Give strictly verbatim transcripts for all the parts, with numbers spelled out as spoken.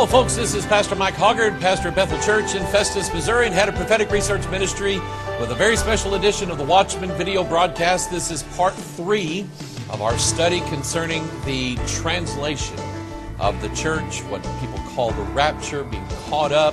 Hello, folks. This is Pastor Mike Hoggard, pastor of Bethel Church in Festus, Missouri, and head of prophetic research ministry with a very special edition of the Watchman video broadcast. This is part three of our study concerning the translation of the church, what people call the rapture, being caught up.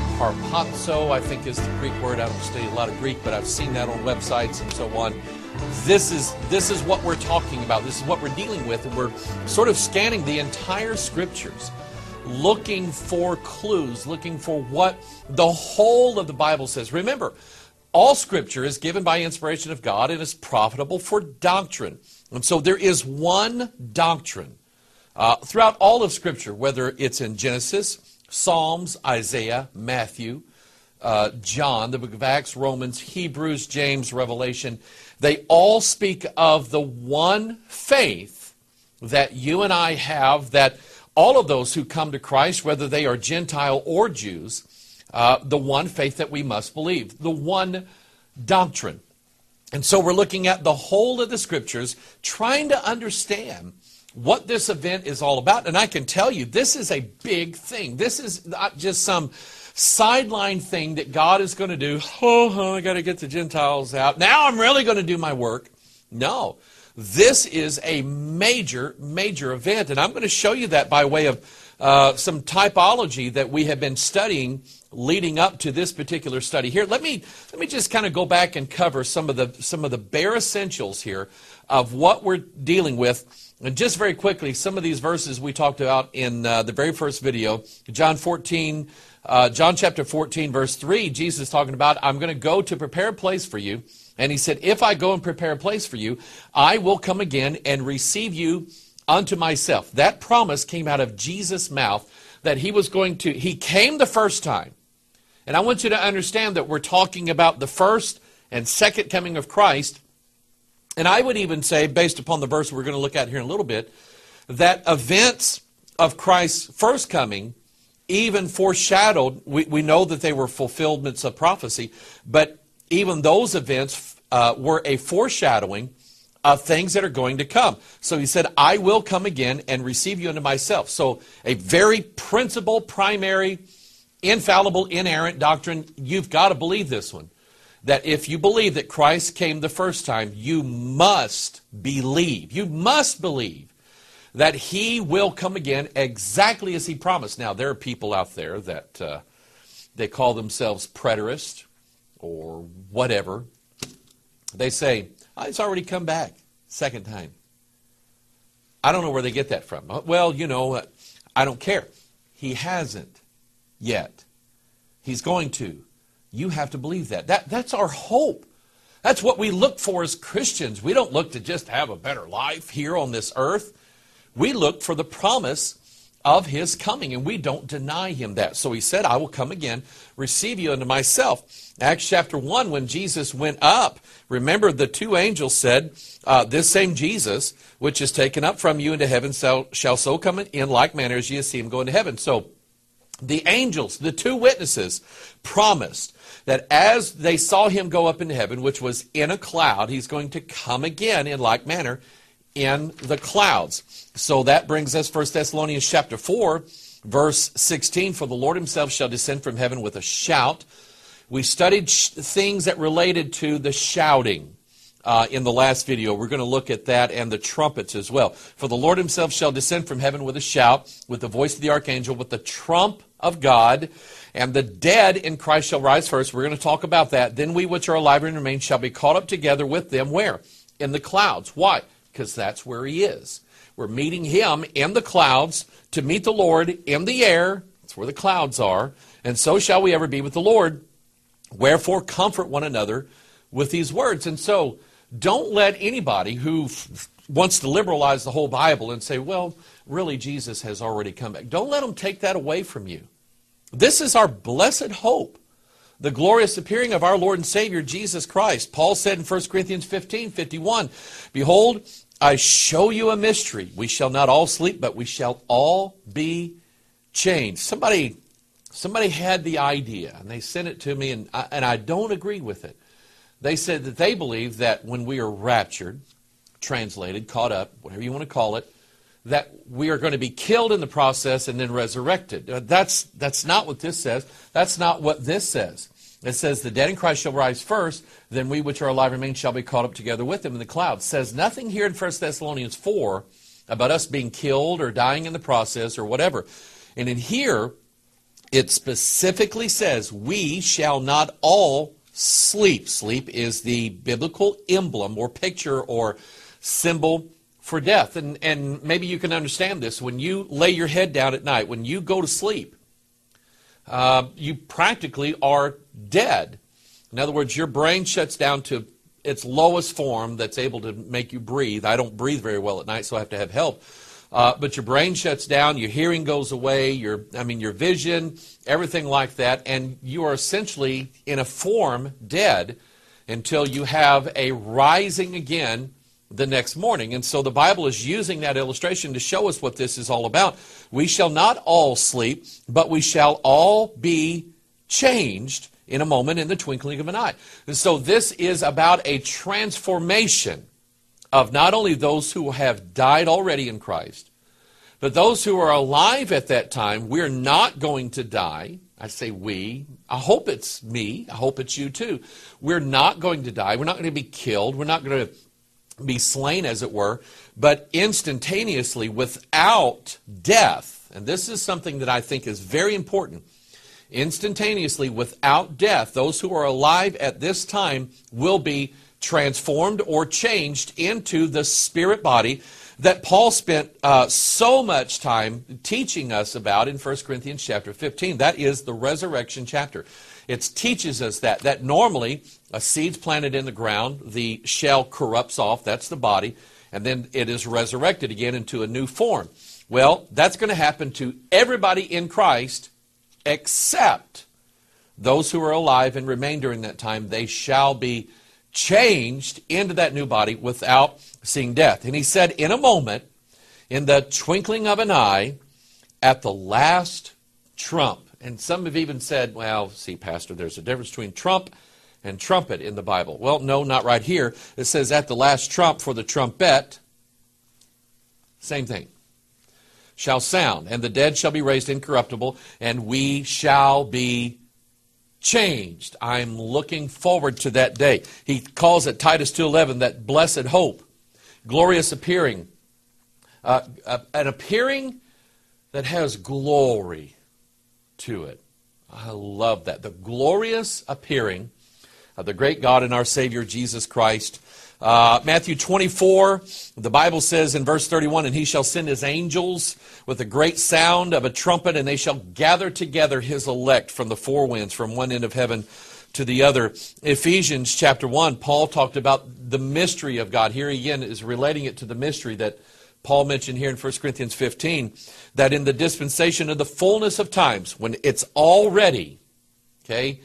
Harpazo, I think, is the Greek word. I don't study a lot of Greek, but I've seen that on websites and so on. This is this is what we're talking about. This is what we're dealing with, and we're sort of scanning the entire Scriptures, looking for clues, looking for what the whole of the Bible says. Remember, all Scripture is given by inspiration of God and is profitable for doctrine. And so there is one doctrine uh, throughout all of Scripture, whether it's in Genesis, Psalms, Isaiah, Matthew, uh, John, the book of Acts, Romans, Hebrews, James, Revelation. They all speak of the one faith that you and I have, that all of those who come to Christ, whether they are Gentile or Jews, uh, the one faith that we must believe, the one doctrine. And so we're looking at the whole of the Scriptures, trying to understand what this event is all about. And I can tell you, this is a big thing. This is not just some sideline thing that God is going to do. Oh, oh I got to get the Gentiles out. Now I'm really going to do my work. No. This is a major, major event, and I'm going to show you that by way of uh, some typology that we have been studying leading up to this particular study here. Let me let me just kind of go back and cover some of the some of the bare essentials here of what we're dealing with. And just very quickly, some of these verses we talked about in uh, the very first video, John fourteen, uh, John chapter fourteen, verse three. Jesus is talking about, I'm going to go to prepare a place for you. And he said, if I go and prepare a place for you, I will come again and receive you unto myself. That promise came out of Jesus' mouth that he was going to, he came the first time. And I want you to understand that we're talking about the first and second coming of Christ. And I would even say, based upon the verse we're going to look at here in a little bit, that events of Christ's first coming even foreshadowed, we, we know that they were fulfillments of prophecy, but even those events uh, were a foreshadowing of things that are going to come. So he said, I will come again and receive you unto myself. So a very principal, primary, infallible, inerrant doctrine. You've got to believe this one. That if you believe that Christ came the first time, you must believe. You must believe that he will come again exactly as he promised. Now, there are people out there that uh, they call themselves preterists, or whatever. They say, oh, it's already come back, second time. I don't know where they get that from. Well, you know, I don't care. He hasn't yet. He's going to. You have to believe that. that. That's our hope. That's what we look for as Christians. We don't look to just have a better life here on this earth. We look for the promise of his coming, and we don't deny him that. So he said, I will come again, receive you unto myself. Acts chapter one, when Jesus went up, remember the two angels said, uh, this same Jesus, which is taken up from you into heaven, shall, shall so come in like manner as ye have seen him go into heaven. So the angels, the two witnesses, promised that as they saw him go up into heaven, which was in a cloud, he's going to come again in like manner in the clouds. So that brings us First Thessalonians chapter four, verse sixteen. For the Lord himself shall descend from heaven with a shout. We studied sh- things that related to the shouting uh, in the last video. We're going to look at that and the trumpets as well. For the Lord himself shall descend from heaven with a shout, with the voice of the archangel, with the trump of God, and the dead in Christ shall rise first. We're going to talk about that. Then we which are alive and remain shall be caught up together with them. Where? In the clouds. Why? Because that's where he is. We're meeting him in the clouds to meet the Lord in the air. That's where the clouds are. And so shall we ever be with the Lord. Wherefore comfort one another with these words. And so don't let anybody who f- wants to liberalize the whole Bible and say, well, really Jesus has already come back. Don't let them take that away from you. This is our blessed hope. The glorious appearing of our Lord and Savior, Jesus Christ. Paul said in First Corinthians fifteen, fifty-one, behold, I show you a mystery. We shall not all sleep, but we shall all be changed. Somebody, somebody had the idea, and they sent it to me, and I, and I don't agree with it. They said that they believe that when we are raptured, translated, caught up, whatever you want to call it, that we are going to be killed in the process and then resurrected. Uh, That's, that's not what this says. That's not what this says. It says, the dead in Christ shall rise first, then we which are alive remain shall be caught up together with them in the clouds. It says nothing here in First Thessalonians four about us being killed or dying in the process or whatever. And in here, it specifically says, we shall not all sleep. Sleep is the biblical emblem or picture or symbol for death. And, and maybe you can understand this. When you lay your head down at night, when you go to sleep, uh, you practically are dead. In other words, your brain shuts down to its lowest form that's able to make you breathe. I don't breathe very well at night, so I have to have help. Uh, but your brain shuts down, your hearing goes away, your I mean your vision, everything like that, and you are essentially in a form dead until you have a rising again the next morning. And so the Bible is using that illustration to show us what this is all about. We shall not all sleep, but we shall all be changed in a moment, in the twinkling of an eye. And so this is about a transformation of not only those who have died already in Christ, but those who are alive at that time. We're not going to die. I say we. I hope it's me. I hope it's you too. We're not going to die. We're not going to be killed. We're not going to be slain, as it were, but instantaneously without death. And this is something that I think is very important. Instantaneously without death, those who are alive at this time will be transformed or changed into the spirit body that Paul spent uh, so much time teaching us about in First Corinthians chapter fifteen. That is the resurrection chapter. It teaches us that, that normally a seed's planted in the ground, the shell corrupts off, that's the body, and then it is resurrected again into a new form. Well, that's going to happen to everybody in Christ except those who are alive and remain during that time. They shall be changed into that new body without seeing death. And he said, in a moment, in the twinkling of an eye, at the last trump. And some have even said, well, see, Pastor, there's a difference between trump and trumpet in the Bible. Well, no, not right here. It says at the last trump, for the trumpet, same thing, shall sound, and the dead shall be raised incorruptible, and we shall be changed. I'm looking forward to that day. He calls it, Titus two eleven, that blessed hope, glorious appearing, uh, uh, an appearing that has glory to it. I love that. The glorious appearing of the great God and our Savior, Jesus Christ. Uh, Matthew twenty-four, the Bible says in verse thirty-one, and he shall send his angels with a great sound of a trumpet, and they shall gather together his elect from the four winds, from one end of heaven to the other. Ephesians chapter one, Paul talked about the mystery of God. Here again is relating it to the mystery that Paul mentioned here in First Corinthians fifteen, that in the dispensation of the fullness of times, when it's all ready, okay,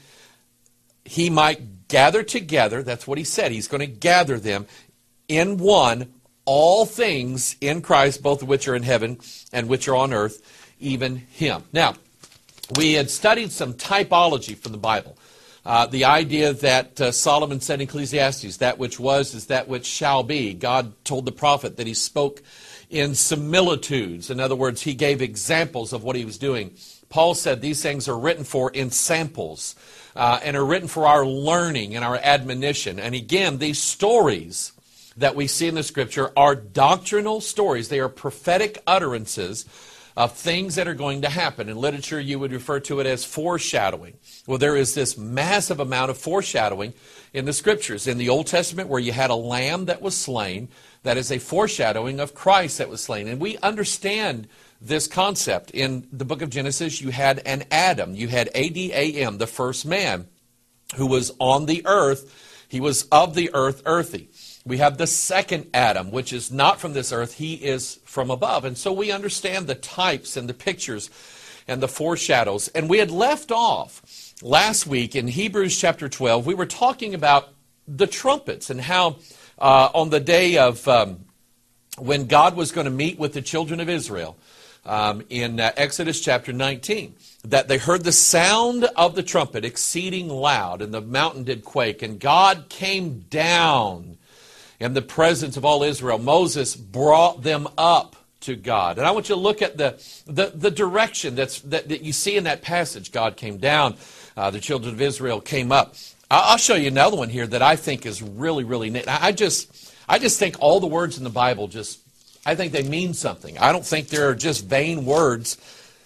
he might gather together, that's what he said, he's going to gather them in one, all things in Christ, both of which are in heaven and which are on earth, even him. Now, we had studied some typology from the Bible. Uh, the idea that uh, Solomon said in Ecclesiastes, that which was is that which shall be. God told the prophet that he spoke in similitudes. In other words, he gave examples of what he was doing. Paul said these things are written for in samples uh, and are written for our learning and our admonition. And again, these stories that we see in the Scripture are doctrinal stories. They are prophetic utterances of things that are going to happen. In literature, you would refer to it as foreshadowing. Well, there is this massive amount of foreshadowing in the Scriptures. In the Old Testament, where you had a lamb that was slain, that is a foreshadowing of Christ that was slain. And we understand this concept. In the book of Genesis, you had an Adam. You had A D A M, the first man, who was on the earth. He was of the earth, earthy. We have the second Adam, which is not from this earth. He is from above. And so we understand the types and the pictures and the foreshadows. And we had left off last week in Hebrews chapter twelve. We were talking about the trumpets and how uh, on the day of um, when God was going to meet with the children of Israel um, in uh, Exodus chapter nineteen, that they heard the sound of the trumpet exceeding loud, and the mountain did quake, and God came down in the presence of all Israel. Moses brought them up to God. And I want you to look at the the, the direction that's that, that you see in that passage. God came down, uh, the children of Israel came up. I'll show you another one here that I think is really, really neat. I just, I just think all the words in the Bible just, I think they mean something. I don't think they're just vain words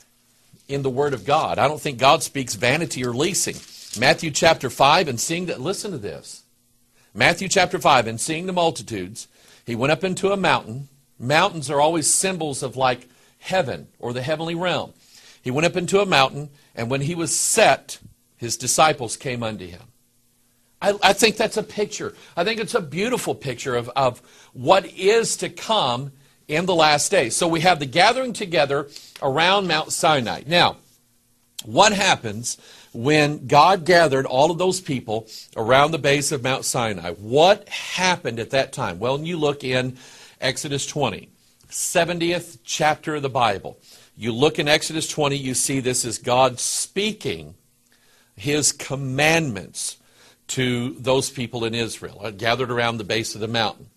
in the Word of God. I don't think God speaks vanity or leasing. Matthew chapter five, and seeing that, listen to this. Matthew chapter five, and seeing the multitudes, he went up into a mountain. Mountains are always symbols of like heaven or the heavenly realm. He went up into a mountain, and when he was set, his disciples came unto him. I, I think that's a picture. I think it's a beautiful picture of, of what is to come in the last days. So we have the gathering together around Mount Sinai. Now, what happens when God gathered all of those people around the base of Mount Sinai? What happened at that time? Well, when you look in Exodus twenty, seventieth chapter of the Bible, you look in Exodus twenty, you see this is God speaking his commandments to those people in Israel, uh, gathered around the base of the mountain.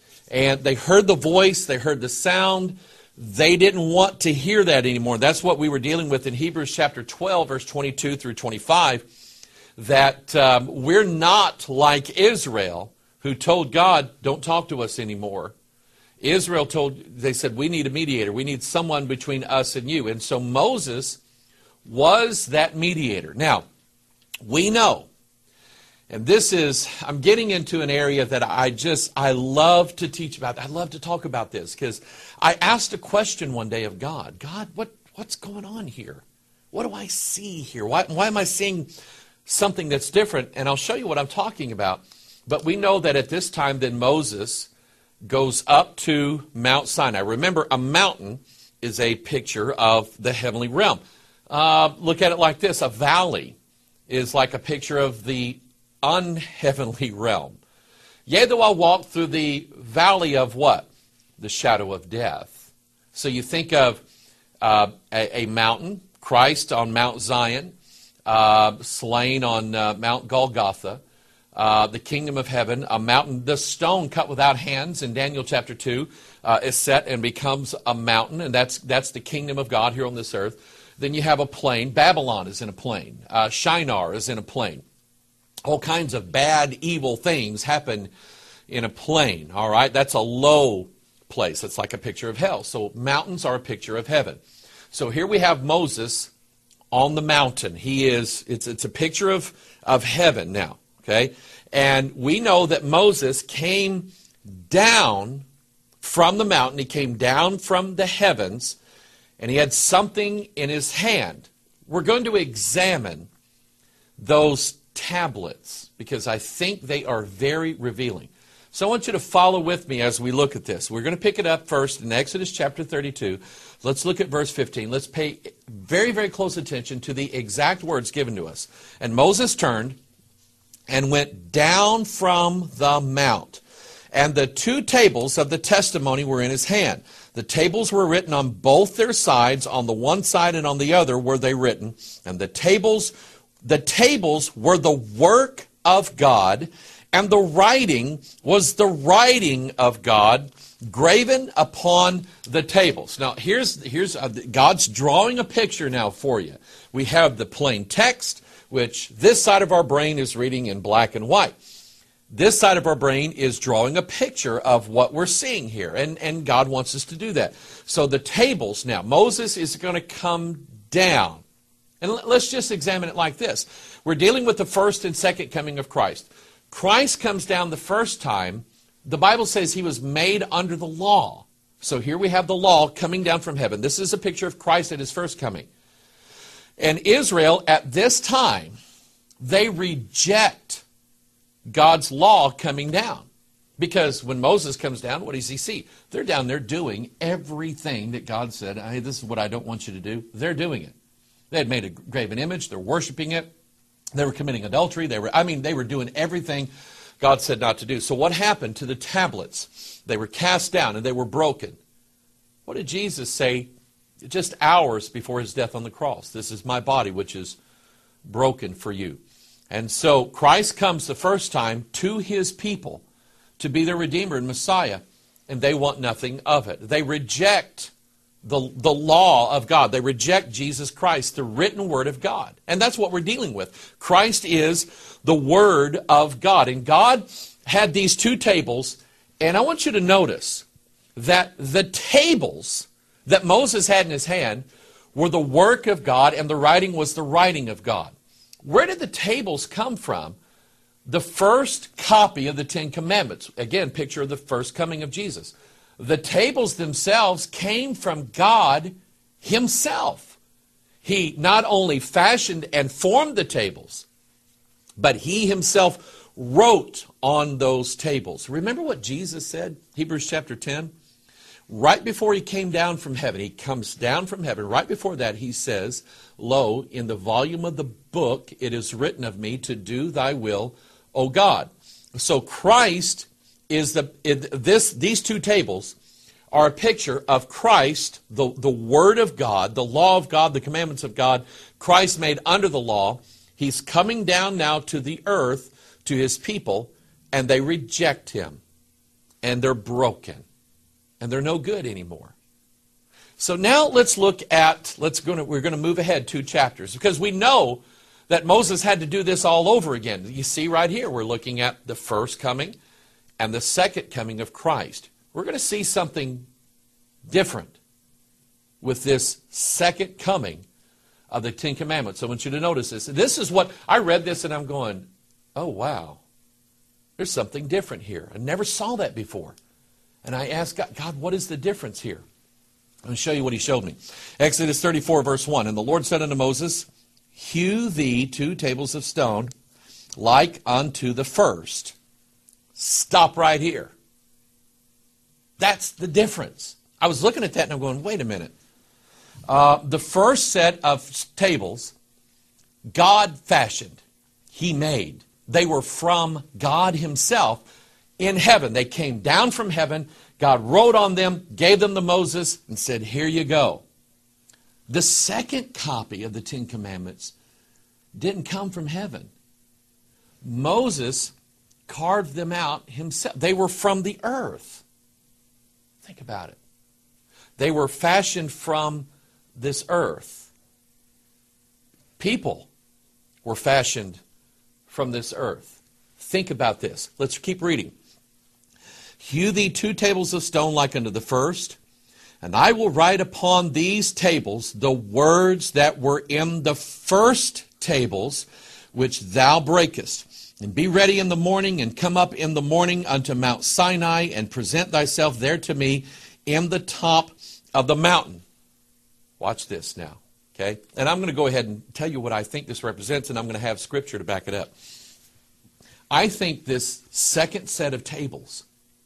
And they heard the voice, they heard the sound. They didn't want to hear that anymore. That's what we were dealing with in Hebrews chapter twelve, verse twenty-two through twenty-five, that um, we're not like Israel, who told God, don't talk to us anymore. Israel told, they said, we need a mediator. We need someone between us and you. And so Moses was that mediator. Now, we know, and this is, I'm getting into an area that I just, I love to teach about. I love to talk about this because I asked a question one day of God. God, what, what's going on here? What do I see here? Why, why am I seeing something that's different? And I'll show you what I'm talking about. But we know that at this time, then Moses goes up to Mount Sinai. Remember, a mountain is a picture of the heavenly realm. Uh, look at it like this. A valley is like a picture of the unheavenly realm. Yea, though I walk through the valley of what? The shadow of death. So you think of uh, a, a mountain, Christ on Mount Zion, uh, slain on uh, Mount Golgotha, uh, the kingdom of heaven, a mountain, the stone cut without hands in Daniel chapter two uh, is set and becomes a mountain, and that's that's the kingdom of God here on this earth. Then you have a plain. Babylon is in a plain. Uh, Shinar is in a plain. All kinds of bad, evil things happen in a plain, all right? That's a low place. It's like a picture of hell. So mountains are a picture of heaven. So here we have Moses on the mountain. He is, it's, it's a picture of, of heaven now, okay? And we know that Moses came down from the mountain. He came down from the heavens, and he had something in his hand. We're going to examine those tablets because I think they are very revealing. So I want you to follow with me as we look at this. We're going to pick it up first in Exodus chapter thirty-two. Let's look at verse fifteen. Let's pay very, very close attention to the exact words given to us. And Moses turned and went down from the mount, and the two tables of the testimony were in his hand. The tables were written on both their sides, on the one side and on the other were they written. And the tables The tables were the work of God, and the writing was the writing of God graven upon the tables. Now, here's, here's uh, God's drawing a picture now for you. We have the plain text, which this side of our brain is reading in black and white. This side of our brain is drawing a picture of what we're seeing here, and, and God wants us to do that. So the tables now, Moses is going to come down. And let's just examine it like this. We're dealing with the first and second coming of Christ. Christ comes down the first time. The Bible says he was made under the law. So here we have the law coming down from heaven. This is a picture of Christ at his first coming. And Israel at this time, they reject God's law coming down. Because when Moses comes down, what does he see? They're down there doing everything that God said, hey, this is what I don't want you to do. They're doing it. They had made a graven image. They're worshiping it. They were committing adultery. They were, I mean, they were doing everything God said not to do. So what happened to the tablets? They were cast down and they were broken. What did Jesus say just hours before his death on the cross? This is my body, which is broken for you. And so Christ comes the first time to his people to be their Redeemer and Messiah. and they want nothing of it. They reject the, the law of God. They reject Jesus Christ, the written word of God. And that's what we're dealing with. Christ is the word of God. And God had these two tables, and I want you to notice that the tables that Moses had in his hand were the work of God, and the writing was the writing of God. Where did the tables come from? The first copy of the Ten Commandments. Again, picture of the first coming of Jesus. The tables themselves came from God himself. He not only fashioned and formed the tables, but he himself wrote on those tables. Remember what Jesus said? Hebrews chapter ten. Right before he came down from heaven, he comes down from heaven. Right before that, he says, "Lo, in the volume of the book it is written of me to do thy will, O God." So Christ is the it, this these two tables are a picture of Christ, the, the Word of God, the law of God, the commandments of God, Christ made under the law. He's coming down now to the earth, to his people, and they reject him. And they're broken. And they're no good anymore. So now let's look at, let's go to, we're going to move ahead two chapters, because we know that Moses had to do this all over again. You see right here, we're looking at the first coming and the second coming of Christ. We're going to see something different with this second coming of the Ten Commandments. So I want you to notice this. This is what, I read this and I'm going, oh wow, there's something different here. I never saw that before. And I asked God, God, what is the difference here? I'm going to show you what he showed me. Exodus thirty-four, verse one. And the Lord said unto Moses, hew thee two tables of stone, like unto the first. Stop right here. That's the difference. I was looking at that and I'm going, wait a minute. Uh, the first set of tables, God fashioned. He made. They were from God himself in heaven. They came down from heaven. God wrote on them, gave them to Moses, and said, here you go. The second copy of the Ten Commandments didn't come from heaven. Moses carved them out himself. They were from the earth. Think about it. They were fashioned from this earth. People were fashioned from this earth. Think about this. Let's keep reading. Hew thee two tables of stone like unto the first, and I will write upon these tables the words that were in the first tables which thou breakest. And be ready in the morning, and come up in the morning unto Mount Sinai, and present thyself there to me in the top of the mountain. Watch this now, okay? And I'm going to go ahead and tell you what I think this represents, and I'm going to have scripture to back it up. I think this second set of tables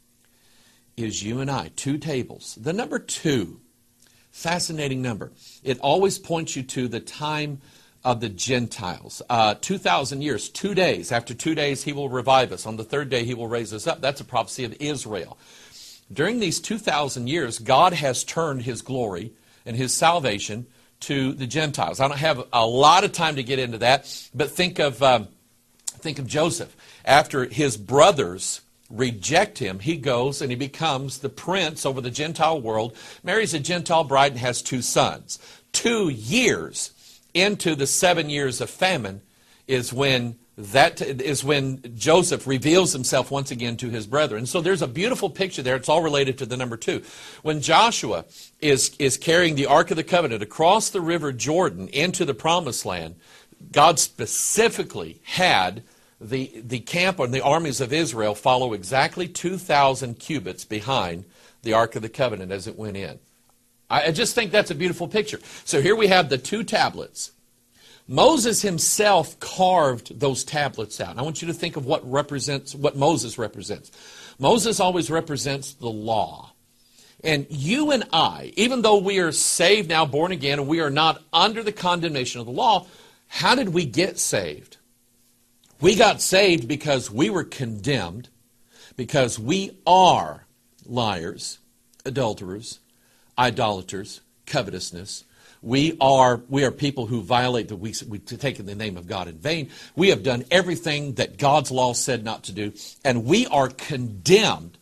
is you and I, two tables. The number two, fascinating number. It always points you to the time of the Gentiles. Uh, two thousand years, two days. After two days, he will revive us. On the third day, he will raise us up. That's a prophecy of Israel. During these two thousand years, God has turned his glory and his salvation to the Gentiles. I don't have a lot of time to get into that, but think of, um, think of Joseph. After his brothers reject him, he goes and he becomes the prince over the Gentile world, marries a Gentile bride, and has two sons. Two years into the seven years of famine is when that is when Joseph reveals himself once again to his brethren. So there's a beautiful picture there. It's all related to the number two. When Joshua is, is carrying the Ark of the Covenant across the river Jordan into the Promised Land, God specifically had the, the camp and the armies of Israel follow exactly two thousand cubits behind the Ark of the Covenant as it went in. I just think that's a beautiful picture. So here we have the two tablets. Moses himself carved those tablets out. I want you to think of what represents what Moses represents. Moses always represents the law. And you and I, even though we are saved now, born again, and we are not under the condemnation of the law, how did we get saved? We got saved because we were condemned, because we are liars, adulterers, idolaters, covetousness. We are we are people who violate the we we take the name of God in vain. We have done everything that God's law said not to do, and we are condemned.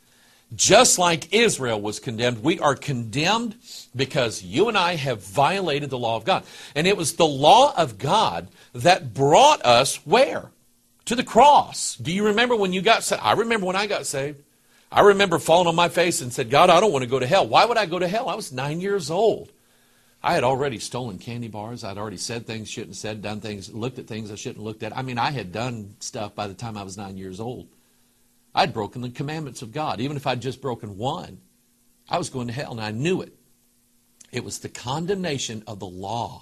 Just like Israel was condemned, we are condemned because you and I have violated the law of God. And it was the law of God that brought us where? To the cross. Do you remember when you got saved? I remember when I got saved. I remember falling on my face and said, God, I don't want to go to hell. Why would I go to hell? I was nine years old. I had already stolen candy bars. I'd already said things I shouldn't have said, done things, looked at things I shouldn't have looked at. I mean, I had done stuff by the time I was nine years old. I'd broken the commandments of God. Even if I'd just broken one, I was going to hell, and I knew it. It was the condemnation of the law,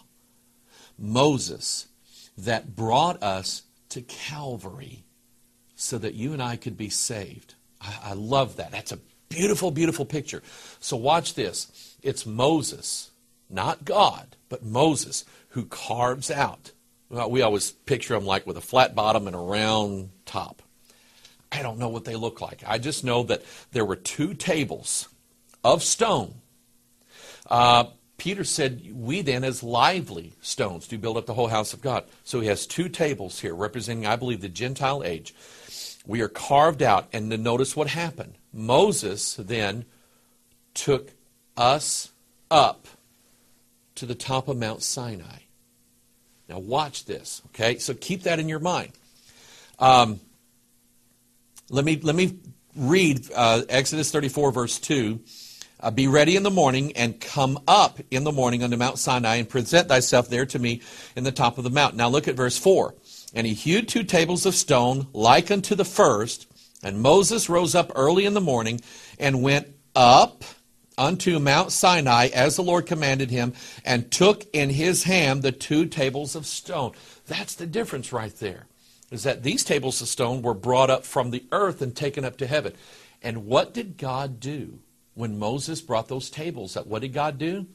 Moses, that brought us to Calvary so that you and I could be saved. I, I love that. That's a beautiful, beautiful picture. So watch this. It's Moses, not God, but Moses, who carves out. Well, we always picture him like with a flat bottom and a round top. I don't know what they look like. I just know that there were two tables of stone. Uh, Peter said, we then as lively stones do build up the whole house of God. So he has two tables here representing, I believe, the Gentile age. We are carved out. And then notice what happened. Moses then took us up to the top of Mount Sinai. Now watch this, okay? So keep that in your mind. Um, let me let me read uh, Exodus thirty-four, verse two. Uh, Be ready in the morning and come up in the morning unto Mount Sinai and present thyself there to me in the top of the mountain. Now look at verse four. And he hewed two tables of stone like unto the first, and Moses rose up early in the morning and went up unto Mount Sinai as the Lord commanded him, and took in his hand the two tables of stone. That's the difference right there, is that these tables of stone were brought up from the earth and taken up to heaven. And what did God do when Moses brought those tables up? What did God do?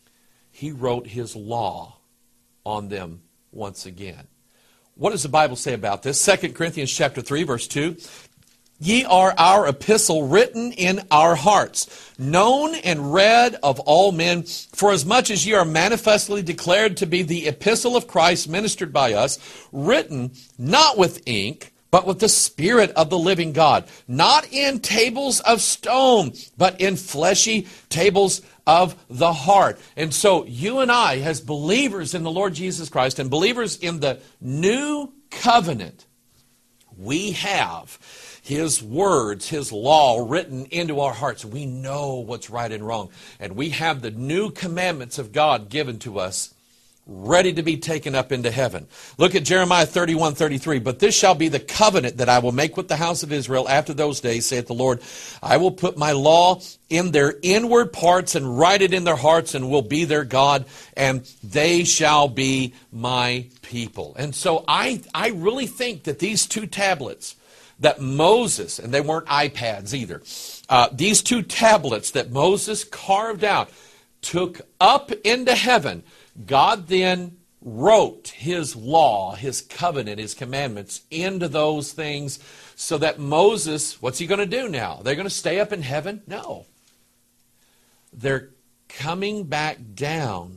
He wrote his law on them once again. What does the Bible say about this? Second Corinthians chapter three, verse two. Ye are our epistle written in our hearts, known and read of all men, for as much as ye are manifestly declared to be the epistle of Christ ministered by us, written not with ink, but with the Spirit of the living God, not in tables of stone, but in fleshy tables of the heart. And so you and I, as believers in the Lord Jesus Christ and believers in the new covenant, we have His words, His law written into our hearts. We know what's right and wrong. And we have the new commandments of God given to us, ready to be taken up into heaven. Look at Jeremiah thirty-one thirty-three. But this shall be the covenant that I will make with the house of Israel after those days, saith the Lord. I will put my law in their inward parts and write it in their hearts, and will be their God, and they shall be my people. And so I, I really think that these two tablets that Moses, and they weren't iPads either, uh, these two tablets that Moses carved out, took up into heaven. God then wrote His law, His covenant, His commandments into those things, so that Moses, what's he going to do now? They're going to stay up in heaven? No. They're coming back down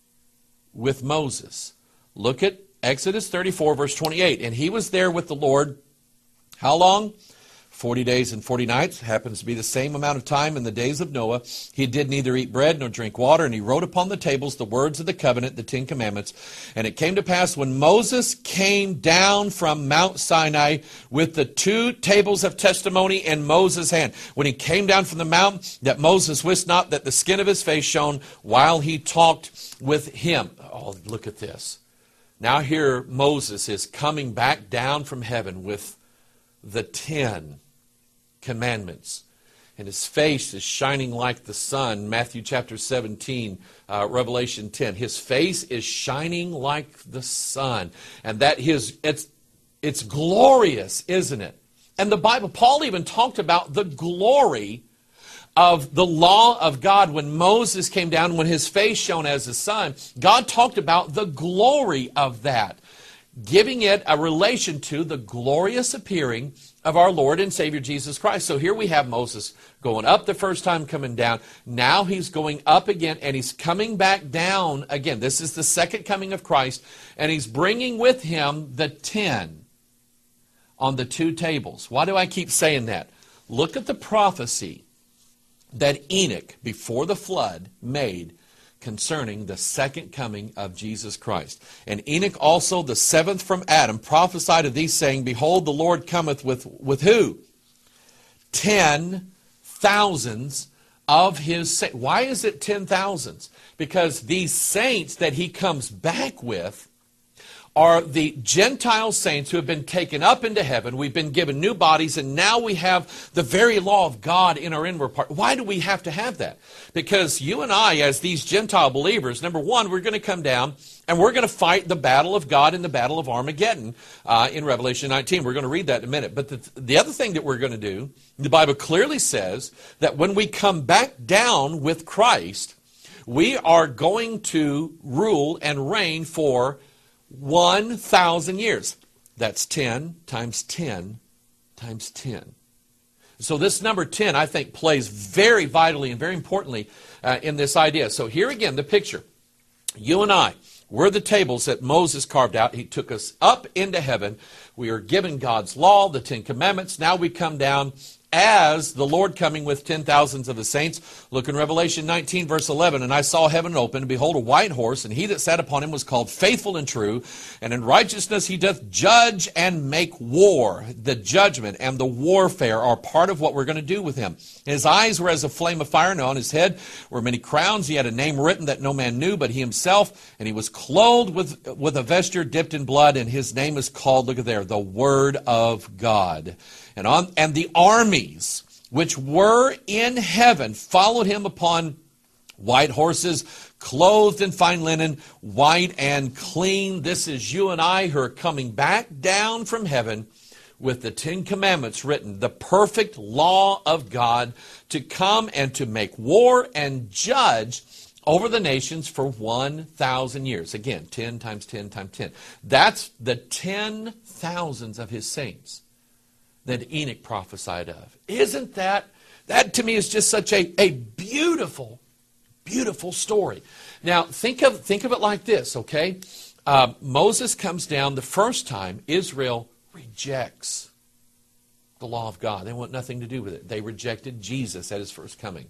with Moses. Look at Exodus thirty-four, verse twenty-eight. And he was there with the Lord how long? Forty days and forty nights. Happens to be the same amount of time in the days of Noah. He did neither eat bread nor drink water, and he wrote upon the tables the words of the covenant, the Ten Commandments. And it came to pass when Moses came down from Mount Sinai with the two tables of testimony in Moses' hand, when he came down from the mountain, that Moses wist not that the skin of his face shone while he talked with him. Oh, look at this. Now here Moses is coming back down from heaven with the Ten Commandments. And his face is shining like the sun. Matthew chapter seventeen, uh, Revelation ten. His face is shining like the sun. And that his, it's, it's glorious, isn't it? And the Bible, Paul even talked about the glory of the law of God when Moses came down, when his face shone as the sun. God talked about the glory of that, giving it a relation to the glorious appearing of our Lord and Savior Jesus Christ. So here we have Moses going up the first time, coming down. Now he's going up again, and he's coming back down again. This is the second coming of Christ, and he's bringing with him the ten on the two tables. Why do I keep saying that? Look at the prophecy that Enoch, before the flood, made concerning the second coming of Jesus Christ. And Enoch also, the seventh from Adam, prophesied of these, saying, Behold, the Lord cometh with, with who? Ten thousands of his saints. Why is it ten thousands? Because these saints that he comes back with are the Gentile saints who have been taken up into heaven. We've been given new bodies, and now we have the very law of God in our inward part. Why do we have to have that? Because you and I, as these Gentile believers, number one, we're going to come down and we're going to fight the battle of God in the battle of Armageddon uh, in Revelation nineteen. We're going to read that in a minute. But the, the other thing that we're going to do, the Bible clearly says that when we come back down with Christ, we are going to rule and reign for one thousand years. That's ten times ten times ten. So this number ten, I think, plays very vitally and very importantly uh, in this idea. So here again, the picture. You and I, we're the tables that Moses carved out. He took us up into heaven. We are given God's law, the Ten Commandments. Now we come down as the Lord coming with ten thousands of the saints. Look in Revelation nineteen, verse eleven. And I saw heaven open, and behold, a white horse, and he that sat upon him was called Faithful and True, and in righteousness he doth judge and make war. The judgment and the warfare are part of what we're going to do with him. His eyes were as a flame of fire, and on his head were many crowns. He had a name written that no man knew but he himself, and he was clothed with, with a vesture dipped in blood, and his name is called, look at there, the Word of God. And on and the armies which were in heaven followed him upon white horses, clothed in fine linen, white and clean. This is you and I who are coming back down from heaven with the Ten Commandments written, the perfect law of God, to come and to make war and judge over the nations for one thousand years. Again, ten times ten times ten. That's the ten thousands of his saints that Enoch prophesied of. Isn't that, that to me is just such a, a beautiful, beautiful story. Now, think of, think of it like this, okay? Uh, Moses comes down the first time. Israel rejects the law of God. They want nothing to do with it. They rejected Jesus at his first coming.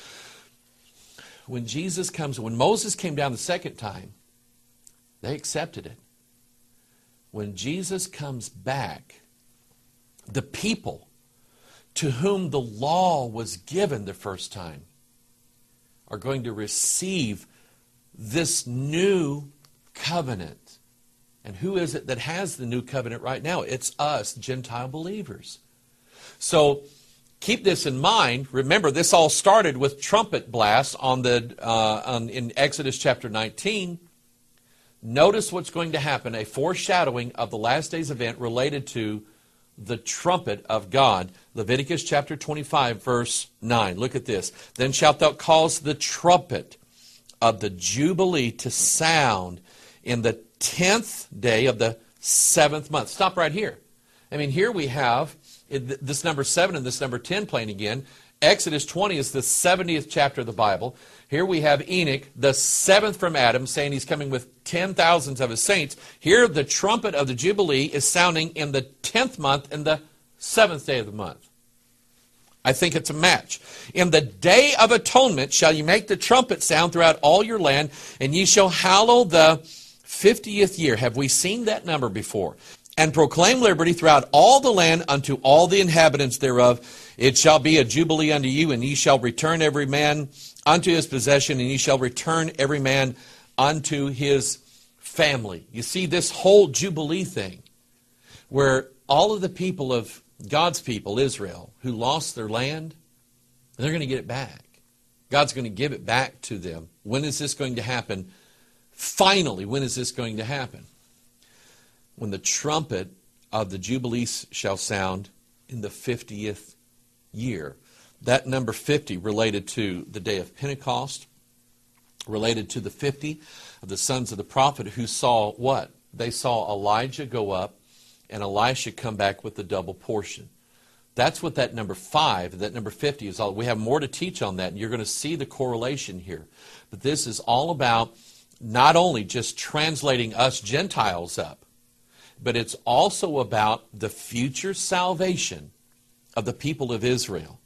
When Jesus comes, when Moses came down the second time, they accepted it. When Jesus comes back, the people to whom the law was given the first time are going to receive this new covenant. And who is it that has the new covenant right now? It's us, Gentile believers. So keep this in mind. Remember, this all started with trumpet blasts on the uh, on, in Exodus chapter nineteen. Notice what's going to happen, a foreshadowing of the last days event related to the trumpet of God. Leviticus chapter twenty-five, verse nine. Look at this. Then shalt thou cause the trumpet of the Jubilee to sound in the tenth day of the seventh month. Stop right here. I mean, here we have this number seven and this number ten playing again. Exodus twenty is the seventieth chapter of the Bible. Here we have Enoch, the seventh from Adam, saying he's coming with ten thousands of his saints. Here the trumpet of the Jubilee is sounding in the tenth month and the seventh day of the month. I think it's a match. In the day of atonement shall you make the trumpet sound throughout all your land, and ye shall hallow the fiftieth year. Have we seen that number before? And proclaim liberty throughout all the land unto all the inhabitants thereof. It shall be a jubilee unto you, and ye shall return every man unto his possession, and ye shall return every man unto his family. You see, this whole jubilee thing, where all of the people of God's people, Israel, who lost their land, they're going to get it back. God's going to give it back to them. When is this going to happen? Finally, when is this going to happen? When the trumpet of the Jubilee shall sound in the fiftieth year. That number fifty related to the day of Pentecost, related to the fifty of the sons of the prophet who saw what? They saw Elijah go up and Elisha come back with the double portion. That's what that number five, that number fifty is all. We have more to teach on that, and you're going to see the correlation here. But this is all about not only just translating us Gentiles up, but it's also about the future salvation of the people of Israel.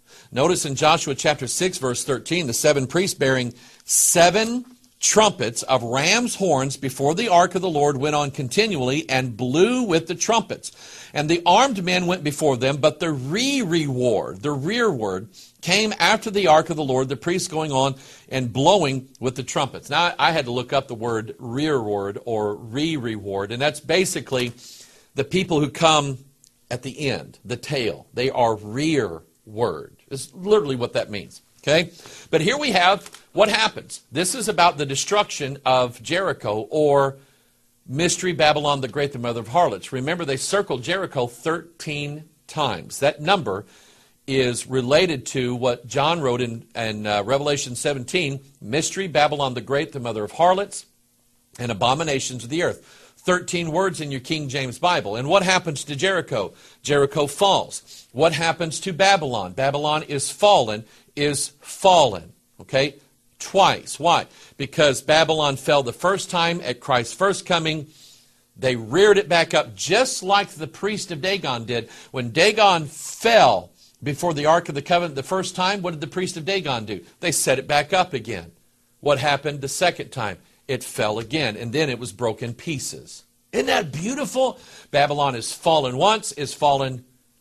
Notice in Joshua chapter six, verse thirteen, the seven priests bearing seven trumpets of ram's horns before the ark of the Lord went on continually and blew with the trumpets. And the armed men went before them, but the re-reward, the rearward, came after the ark of the Lord, the priests going on and blowing with the trumpets. Now, I had to look up the word rearward or re-reward, and that's basically the people who come at the end, the tail. They are rearward. It's literally what that means. Okay? But here we have what happens. This is about the destruction of Jericho, or Mystery Babylon the Great, the mother of harlots. Remember, they circled Jericho thirteen times. That number is related to what John wrote in, in uh, Revelation seventeen, Mystery Babylon the Great, the mother of harlots and abominations of the earth. thirteen words in your King James Bible. And what happens to Jericho? Jericho falls. What happens to Babylon? Babylon is fallen, is fallen. Okay? Twice. Why? Because Babylon fell the first time at Christ's first coming. They reared it back up just like the priest of Dagon did. When Dagon fell before the Ark of the Covenant the first time, what did the priest of Dagon do? They set it back up again. What happened the second time? It fell again, and then it was broken pieces. Isn't that beautiful? Babylon is fallen once, is fallen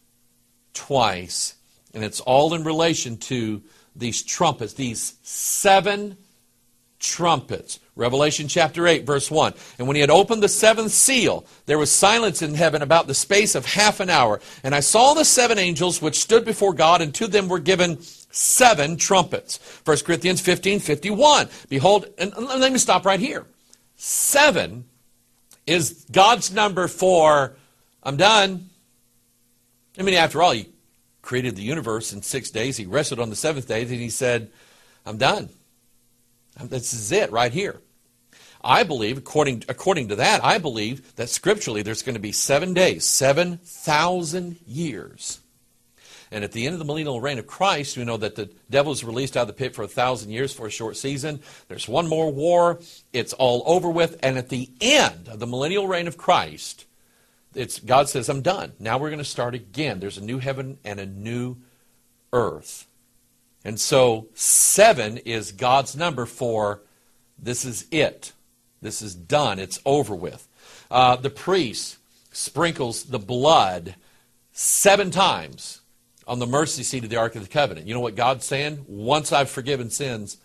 twice. And it's all in relation to these trumpets, these seven trumpets. Revelation chapter eight, verse one. And when he had opened the seventh seal, there was silence in heaven about the space of half an hour. And I saw the seven angels which stood before God, and to them were given seven trumpets. First Corinthians fifteen, fifty-one. Behold, and let me stop right here. Seven is God's number for, I'm done. I mean, after all, he created the universe in six days. He rested on the seventh day, and he said, I'm done. This is it right here. I believe, according, according to that, I believe that scripturally there's going to be seven days, seven thousand years. And at the end of the millennial reign of Christ, we know that the devil is released out of the pit for a thousand years for a short season. There's one more war. It's all over with. And at the end of the millennial reign of Christ, it's, God says, I'm done. Now we're going to start again. There's a new heaven and a new earth. And so seven is God's number for this is it. This is done. It's over with. Uh, the priest sprinkles the blood seven times on the mercy seat of the Ark of the Covenant. You know what God's saying? Once I've forgiven sins,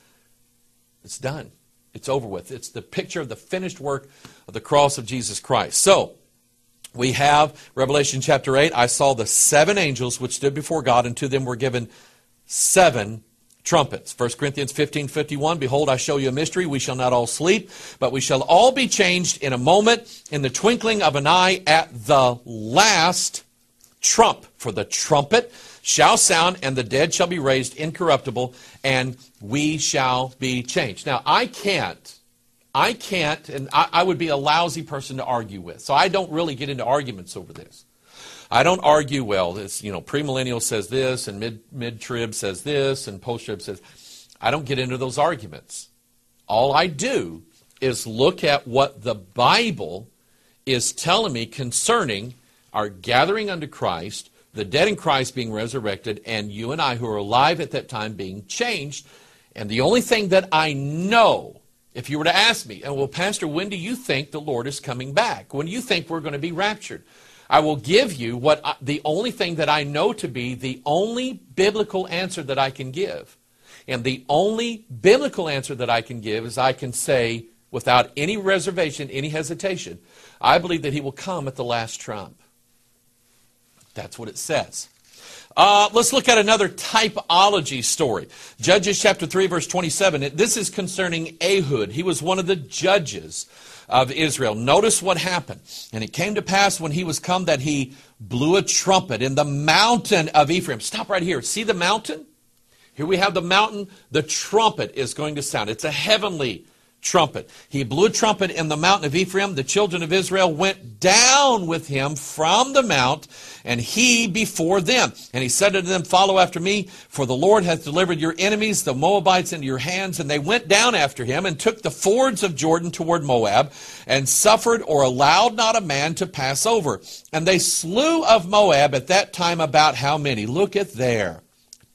it's done. It's over with. It's the picture of the finished work of the cross of Jesus Christ. So, we have Revelation chapter eight. I saw the seven angels which stood before God, and to them were given seven trumpets. First Corinthians fifteen, fifty-one. Behold, I show you a mystery. We shall not all sleep, but we shall all be changed in a moment, in the twinkling of an eye, at the last trump. For the trumpet shall sound, and the dead shall be raised incorruptible, and we shall be changed. Now, I can't, I can't, and I, I would be a lousy person to argue with. So I don't really get into arguments over this. I don't argue, well, this, you know, premillennial says this, and mid, mid-trib says this, and post-trib says, I don't get into those arguments. All I do is look at what the Bible is telling me concerning our gathering unto Christ, the dead in Christ being resurrected, and you and I who are alive at that time being changed. And the only thing that I know, if you were to ask me, well, Pastor, when do you think the Lord is coming back? When do you think we're going to be raptured? I will give you what I, the only thing that I know to be the only biblical answer that I can give. And the only biblical answer that I can give is I can say, without any reservation, any hesitation, I believe that he will come at the last trump. That's what it says. Uh, let's look at another typology story. Judges chapter three, verse twenty-seven. This is concerning Ehud. He was one of the judges of Israel. Notice what happened. And it came to pass when he was come that he blew a trumpet in the mountain of Ephraim. Stop right here. See the mountain? Here we have the mountain. The trumpet is going to sound. It's a heavenly trumpet. He blew a trumpet in the mountain of Ephraim. The children of Israel went down with him from the mount, and he before them. And he said unto them, follow after me, for the Lord hath delivered your enemies, the Moabites, into your hands. And they went down after him, and took the fords of Jordan toward Moab, and suffered or allowed not a man to pass over. And they slew of Moab at that time about how many? Look at there.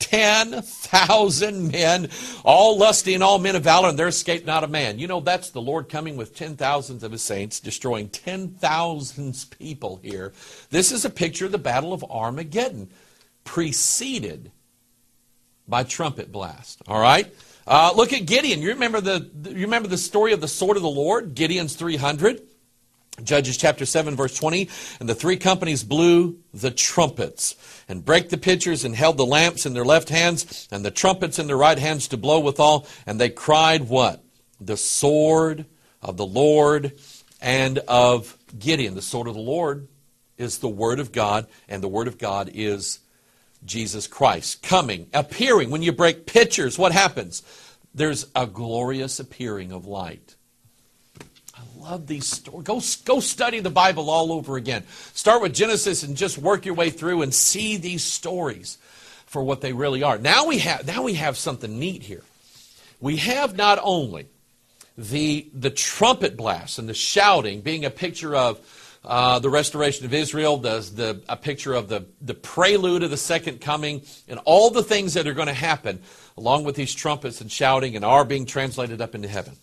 ten thousand men, all lusty and all men of valor, and there escaped not a man. You know, that's the Lord coming with ten thousands of his saints, destroying ten thousand people here. This is a picture of the Battle of Armageddon, preceded by trumpet blast. All right? Uh, look at Gideon. You remember the you remember the story of the sword of the Lord? Gideon's three hundred. Judges chapter seven, verse twenty. And the three companies blew the trumpets, and brake the pitchers, and held the lamps in their left hands, and the trumpets in their right hands to blow withal. And they cried what? The sword of the Lord and of Gideon. The sword of the Lord is the word of God, and the word of God is Jesus Christ coming, appearing. When you break pitchers, what happens? There's a glorious appearing of light. I love these stories. Go, go study the Bible all over again. Start with Genesis and just work your way through and see these stories for what they really are. Now we have, now we have something neat here. We have not only the, the trumpet blast and the shouting being a picture of Uh, the restoration of Israel, the, the, a picture of the, the prelude of the second coming, and all the things that are going to happen along with these trumpets and shouting and are being translated up into heaven.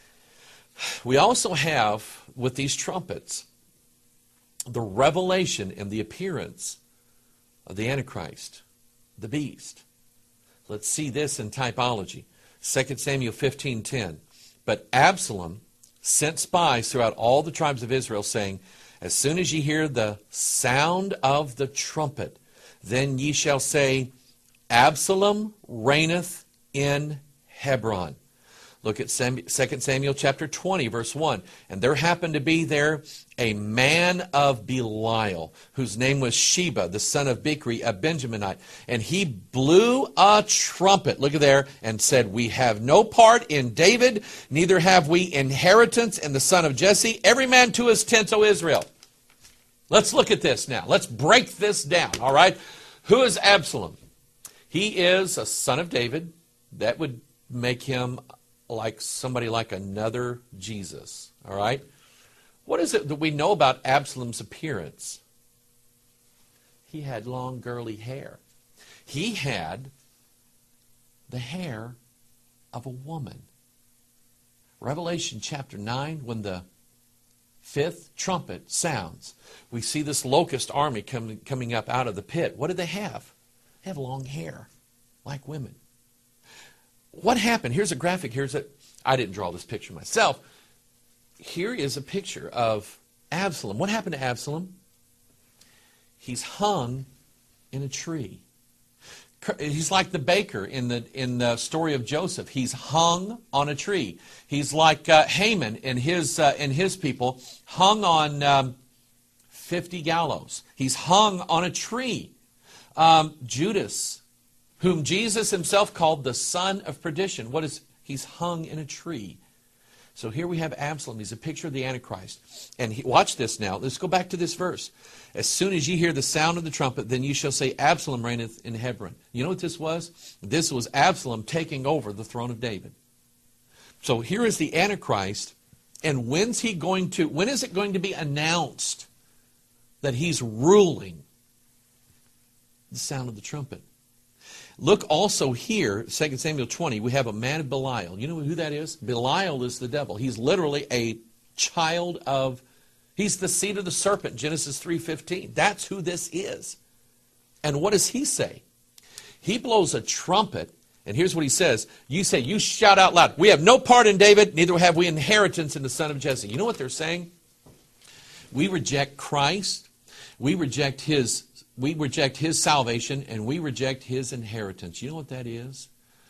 We also have, with these trumpets, the revelation and the appearance of the Antichrist, the beast. Let's see this in typology. Second Samuel fifteen ten. But Absalom sent spies throughout all the tribes of Israel, saying, as soon as ye hear the sound of the trumpet, then ye shall say, Absalom reigneth in Hebron. Look at Second Samuel chapter twenty, verse one. And there happened to be there a man of Belial, whose name was Sheba, the son of Bichri, a Benjaminite. And he blew a trumpet, look at there, and said, we have no part in David, neither have we inheritance in the son of Jesse. Every man to his tent, O Israel. Let's look at this now. Let's break this down, all right? Who is Absalom? He is a son of David. That would make him like somebody like another Jesus, all right? What is it that we know about Absalom's appearance? He had long, girly hair. He had the hair of a woman. Revelation chapter nine, when the fifth trumpet sounds, we see this locust army coming, coming up out of the pit. What do they have? They have long hair, like women. What happened? Here's a graphic. Here's a, I didn't draw this picture myself. Here is a picture of Absalom. What happened to Absalom? He's hung in a tree. He's like the baker in the in the story of Joseph. He's hung on a tree. He's like uh, Haman and his uh, and his people, hung on um, fifty gallows. He's hung on a tree. Um, Judas, whom Jesus himself called the son of perdition. What is he's hung in a tree? So here we have Absalom. He's a picture of the Antichrist. And he, watch this now. Let's go back to this verse. As soon as ye hear the sound of the trumpet, then you shall say, Absalom reigneth in Hebron. You know what this was? This was Absalom taking over the throne of David. So here is the Antichrist. And when's he going to, when is it going to be announced that he's ruling? The sound of the trumpet. Look also here, Second Samuel twenty, we have a man of Belial. You know who that is? Belial is the devil. He's literally a child of, he's the seed of the serpent, Genesis three fifteen. That's who this is. And what does he say? He blows a trumpet, and here's what he says. You say, you shout out loud, we have no part in David, neither have we inheritance in the son of Jesse. You know what they're saying? We reject Christ. We reject his We reject his salvation, and we reject his inheritance. You know what that is?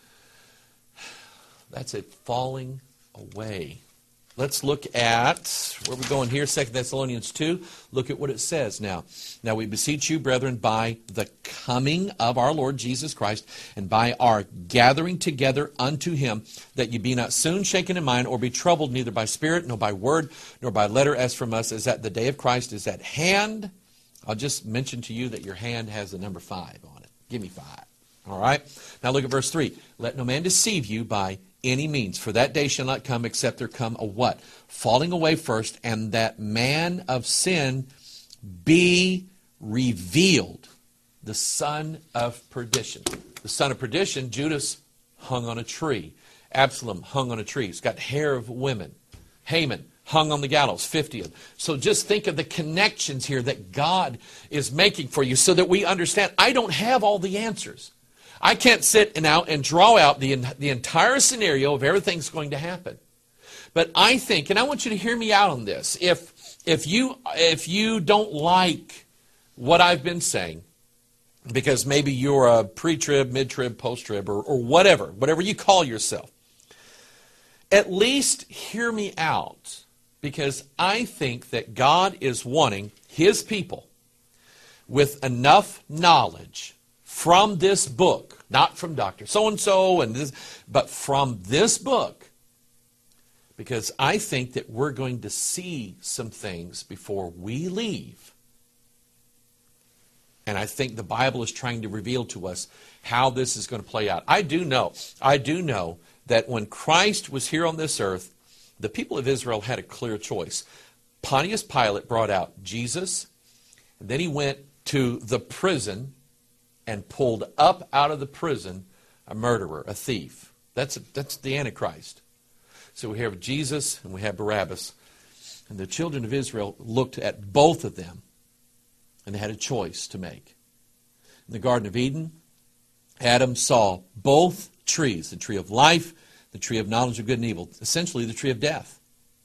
That's it, falling away. Let's look at, where we're going here, Second Thessalonians two. Look at what it says now. Now we beseech you, brethren, by the coming of our Lord Jesus Christ, and by our gathering together unto him, that ye be not soon shaken in mind, or be troubled neither by spirit, nor by word, nor by letter as from us, as that the day of Christ is at hand. I'll just mention to you that your hand has the number five on it. Give me five. All right? Now look at verse three. Let no man deceive you by any means, for that day shall not come except there come a what? Falling away first, and that man of sin be revealed, the son of perdition. The son of perdition, Judas, hung on a tree. Absalom hung on a tree. He's got hair of women. Haman hung on the gallows, fifty of them. So just think of the connections here that God is making for you so that we understand. I don't have all the answers. I can't sit and out and draw out the, the entire scenario of everything's going to happen. But I think, and I want you to hear me out on this, if, if, you, if you don't like what I've been saying, because maybe you're a pre-trib, mid-trib, post-trib, or, or whatever, whatever you call yourself, at least hear me out, because I think that God is wanting His people with enough knowledge from this book, not from Doctor So-and-so, and this, but from this book, because I think that we're going to see some things before we leave. And I think the Bible is trying to reveal to us how this is going to play out. I do know, I do know that when Christ was here on this earth, the people of Israel had a clear choice. Pontius Pilate brought out Jesus, and then he went to the prison and pulled up out of the prison a murderer, a thief. That's, that's the Antichrist. So we have Jesus and we have Barabbas. And the children of Israel looked at both of them, and they had a choice to make. In the Garden of Eden, Adam saw both trees, the tree of life, the tree of knowledge of good and evil, essentially the tree of death.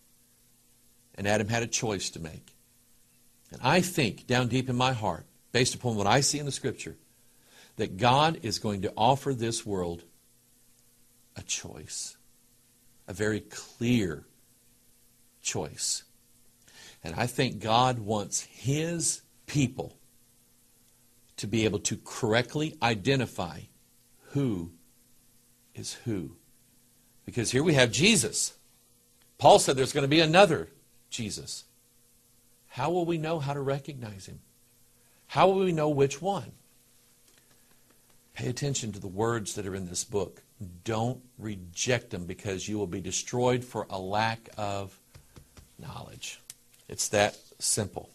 And Adam had a choice to make. And I think, down deep in my heart, based upon what I see in the Scripture, that God is going to offer this world a choice, a very clear choice. And I think God wants His people to be able to correctly identify who is who. Because here we have Jesus. Paul said there's going to be another Jesus. How will we know how to recognize Him? How will we know which one? Pay attention to the words that are in this book. Don't reject them, because you will be destroyed for a lack of knowledge. It's that simple.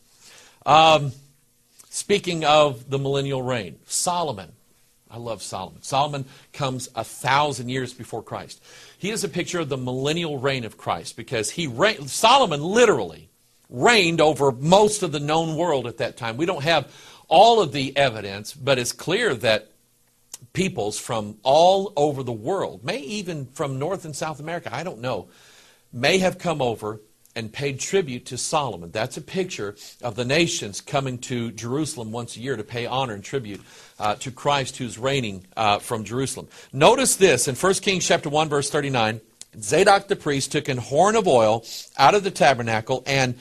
Um, speaking of the millennial reign, Solomon. I love Solomon. Solomon comes a thousand years before Christ. He is a picture of the millennial reign of Christ, because he reigned, Solomon literally reigned over most of the known world at that time. We don't have all of the evidence, but it's clear that peoples from all over the world, may even from North and South America, I don't know, may have come over and paid tribute to Solomon. That's a picture of the nations coming to Jerusalem once a year to pay honor and tribute uh, to Christ, who's reigning uh, from Jerusalem. Notice this in First Kings chapter one, verse thirty-nine. Zadok the priest took an horn of oil out of the tabernacle and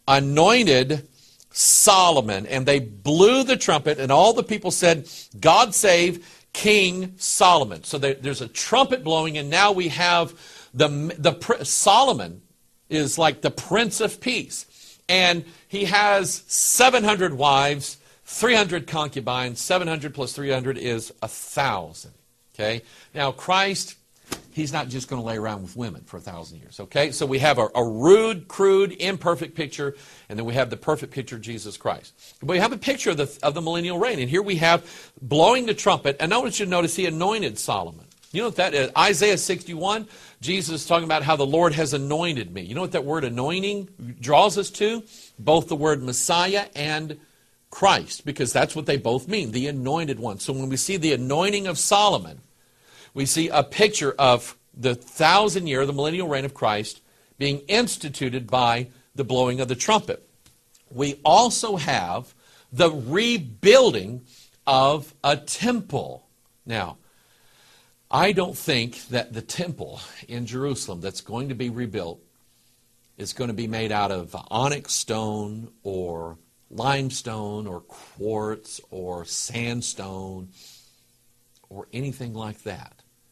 anointed Solomon. And they blew the trumpet, and all the people said, "God save King Solomon." So there, there's a trumpet blowing, and now we have the, the Solomon is like the Prince of Peace. And he has seven hundred wives, three hundred concubines. seven hundred plus three hundred is one thousand. Okay? Now, Christ, He's not just going to lay around with women for a thousand years. Okay? So we have a, a rude, crude, imperfect picture, and then we have the perfect picture of Jesus Christ. But we have a picture of the, of the millennial reign. And here we have blowing the trumpet. And I want you to notice He anointed Solomon. You know what that is? Isaiah sixty-one, Jesus is talking about how the Lord has anointed me. You know what that word anointing draws us to? Both the word Messiah and Christ, because that's what they both mean, the anointed one. So when we see the anointing of Solomon, we see a picture of the thousand year, the millennial reign of Christ, being instituted by the blowing of the trumpet. We also have the rebuilding of a temple. Now, I don't think that the temple in Jerusalem that's going to be rebuilt is going to be made out of onyx stone or limestone or quartz or sandstone or anything like that.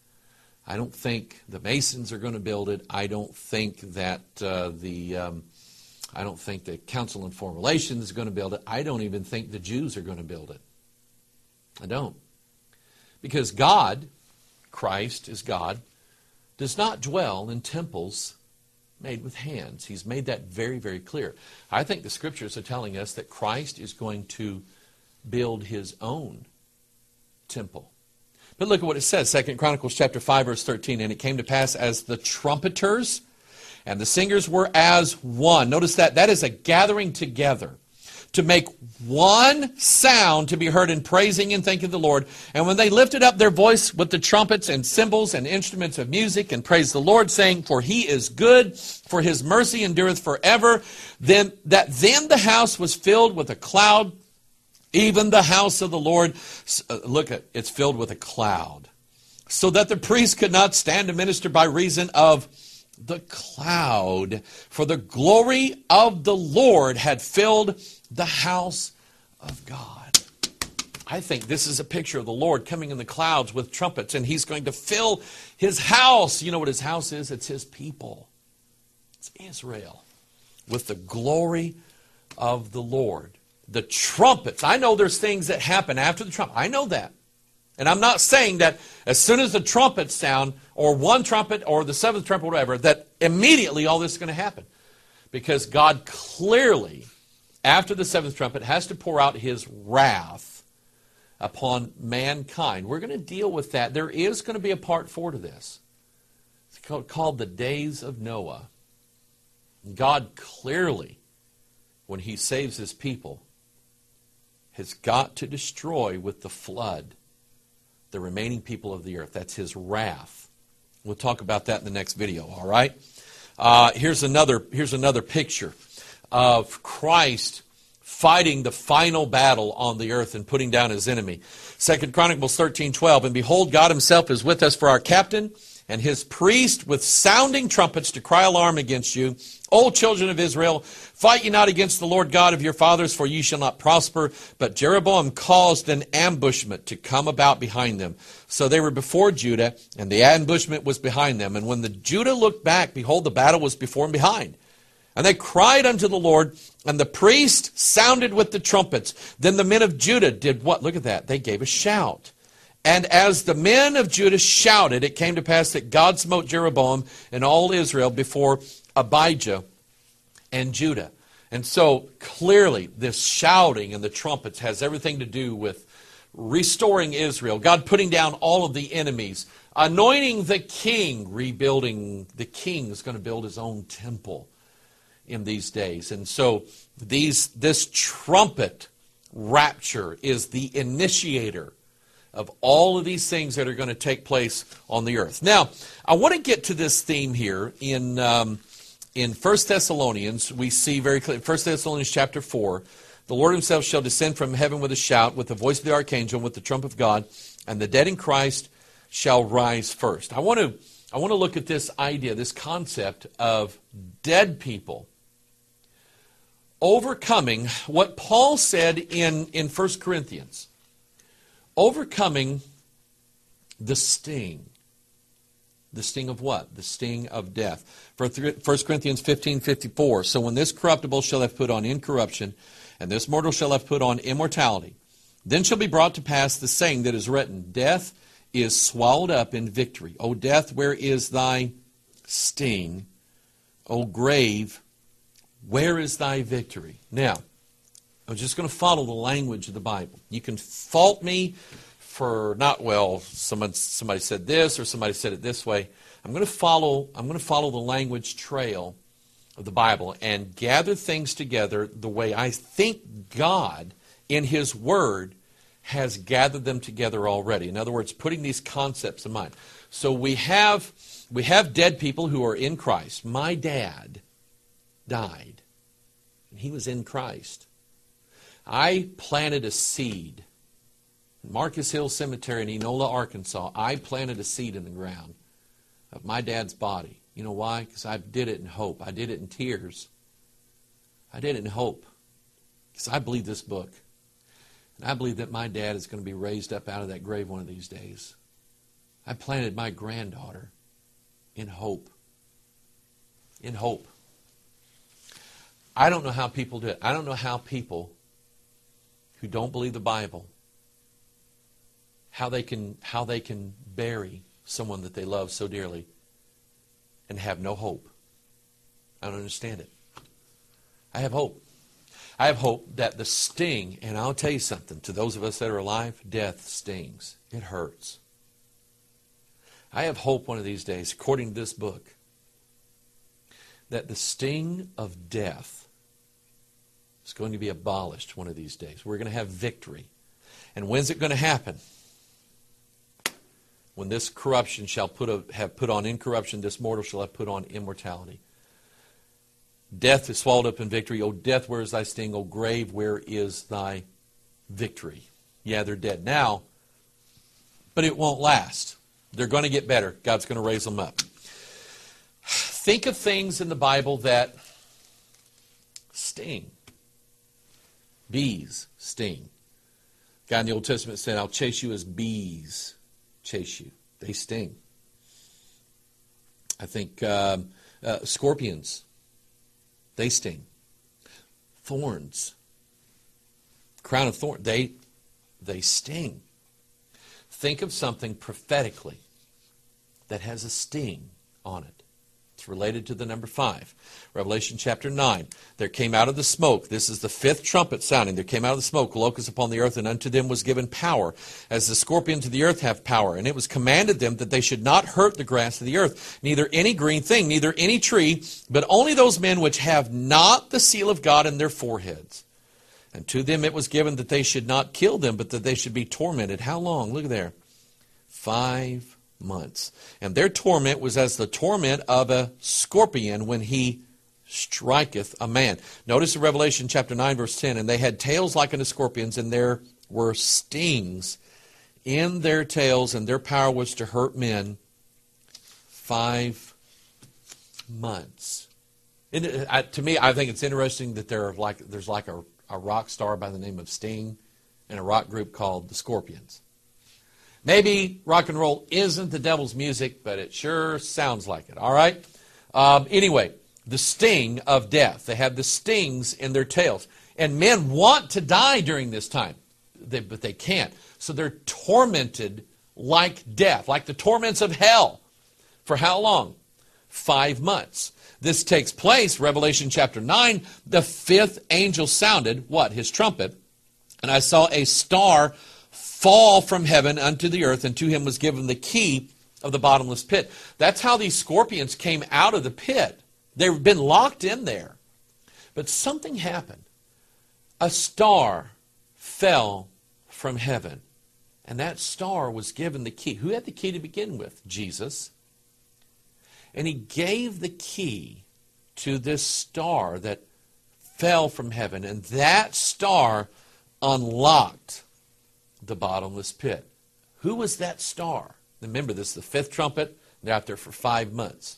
I don't think the Masons are going to build it. I don't think that uh, the um, I don't think the Council on Foreign Relations is going to build it. I don't even think the Jews are going to build it. I don't. Because God, Christ is God, does not dwell in temples made with hands. He's made that very, very clear. I think the Scriptures are telling us that Christ is going to build His own temple. But look at what it says, Second Chronicles chapter five, verse thirteen. And it came to pass as the trumpeters and the singers were as one. Notice that. That is a gathering together to make one sound to be heard in praising and thanking the Lord. And when they lifted up their voice with the trumpets and cymbals and instruments of music and praised the Lord, saying, For he is good, for his mercy endureth forever, then that then the house was filled with a cloud, even the house of the Lord. Uh, look, at it's filled with a cloud, so that the priest could not stand to minister by reason of the cloud, for the glory of the Lord had filled the house of God. I think this is a picture of the Lord coming in the clouds with trumpets, and he's going to fill his house. You know what his house is? It's his people. It's Israel, with the glory of the Lord. The trumpets. I know there's things that happen after the trumpet. I know that. And I'm not saying that as soon as the trumpets sound, or one trumpet, or the seventh trumpet, whatever, that immediately all this is going to happen. Because God clearly, after the seventh trumpet, has to pour out his wrath upon mankind. We're going to deal with that. There is going to be a part four to this. It's called, called the days of Noah. God clearly, when he saves his people, has got to destroy with the flood the remaining people of the earth. That's his wrath. We'll talk about that in the next video, all right? Uh, here's another, here's another picture of Christ fighting the final battle on the earth and putting down his enemy. Second Chronicles thirteen twelve, And behold, God himself is with us for our captain, and his priest with sounding trumpets to cry alarm against you. O children of Israel, fight ye not against the Lord God of your fathers, for ye shall not prosper. But Jeroboam caused an ambushment to come about behind them. So they were before Judah, and the ambushment was behind them. And when the Judah looked back, behold, the battle was before and behind. And they cried unto the Lord, and the priest sounded with the trumpets. Then the men of Judah did what? Look at that. They gave a shout. And as the men of Judah shouted, it came to pass that God smote Jeroboam and all Israel before Abijah and Judah. And so clearly this shouting and the trumpets has everything to do with restoring Israel, God putting down all of the enemies, anointing the king, rebuilding. The king is going to build his own temple in these days. And so these this trumpet rapture is the initiator of all of these things that are going to take place on the earth. Now, I want to get to this theme here in um, in First Thessalonians. We see very clearly, First Thessalonians chapter four, the Lord himself shall descend from heaven with a shout, with the voice of the archangel, and with the trump of God, and the dead in Christ shall rise first. I want to I want to look at this idea, this concept of dead people overcoming what Paul said in, in First Corinthians. Overcoming the sting. The sting of what? The sting of death. For First Corinthians fifteen fifty-four, So when this corruptible shall have put on incorruption, and this mortal shall have put on immortality, then shall be brought to pass the saying that is written, Death is swallowed up in victory. O death, where is thy sting? O grave, where is thy victory? Now, I'm just going to follow the language of the Bible. You can fault me for not, well, someone, somebody said this or somebody said it this way. I'm going to follow, I'm going to follow the language trail of the Bible and gather things together the way I think God in his word has gathered them together already. In other words, putting these concepts in mind. So we have we have dead people who are in Christ. My dad died, and he was in Christ. I planted a seed. In Marcus Hill Cemetery in Enola, Arkansas, I planted a seed in the ground of my dad's body. You know why? Because I did it in hope. I did it in tears. I did it in hope. Because I believe this book. And I believe that my dad is going to be raised up out of that grave one of these days. I planted my granddaughter in hope. In hope. I don't know how people do it. I don't know how people who don't believe the Bible, how they can how they can bury someone that they love so dearly and have no hope. I don't understand it. I have hope. I have hope that the sting, and I'll tell you something, to those of us that are alive, death stings. It hurts. I have hope one of these days, according to this book, that the sting of death is going to be abolished one of these days. We're going to have victory. And when's it going to happen? When this corruption shall put a, have put on incorruption, this mortal shall have put on immortality. Death is swallowed up in victory. O death, where is thy sting? O grave, where is thy victory? Yeah, they're dead now, but it won't last. They're going to get better. God's going to raise them up. Think of things in the Bible that sting. Bees sting. God in the Old Testament said, I'll chase you as bees chase you. They sting. I think um, uh, scorpions, they sting. Thorns, crown of thorns, they, they sting. Think of something prophetically that has a sting on it. It's related to the number five. Revelation chapter nine. There came out of the smoke. This is the fifth trumpet sounding. There came out of the smoke locusts upon the earth, and unto them was given power, as the scorpions of the earth have power. And it was commanded them that they should not hurt the grass of the earth, neither any green thing, neither any tree, but only those men which have not the seal of God in their foreheads. And to them it was given that they should not kill them, but that they should be tormented. How long? Look there. Five months. And their torment was as the torment of a scorpion when he striketh a man. Notice in Revelation chapter nine, verse ten, and they had tails like unto scorpions, and there were stings in their tails, and their power was to hurt men five months. And I, to me, I think it's interesting that there are like there's like a, a rock star by the name of Sting and a rock group called the Scorpions. Maybe rock and roll isn't the devil's music, but it sure sounds like it, all right? Um, anyway, the sting of death. They have the stings in their tails. And men want to die during this time, they, but they can't. So they're tormented like death, like the torments of hell. For how long? Five months. This takes place, Revelation chapter nine, the fifth angel sounded, what? His trumpet. And I saw a star fall from heaven unto the earth, and to him was given the key of the bottomless pit. That's how these scorpions came out of the pit. They've been locked in there. But something happened. A star fell from heaven, and that star was given the key. Who had the key to begin with? Jesus. And he gave the key to this star that fell from heaven, and that star unlocked the bottomless pit. Who was that star? Remember, this is the fifth trumpet. They're out there for five months.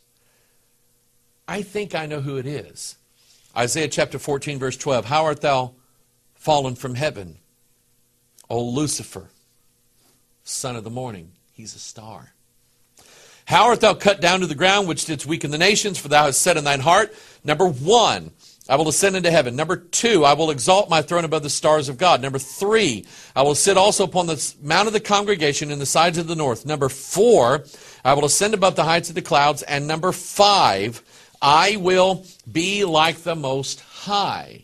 I think I know who it is. Isaiah chapter fourteen, verse twelve. How art thou fallen from heaven, O Lucifer, son of the morning? He's a star. How art thou cut down to the ground, which didst weaken the nations? For thou hast said in thine heart, number one, I will ascend into heaven. Number two, I will exalt my throne above the stars of God. Number three, I will sit also upon the mount of the congregation in the sides of the north. Number four, I will ascend above the heights of the clouds. And number five, I will be like the Most High.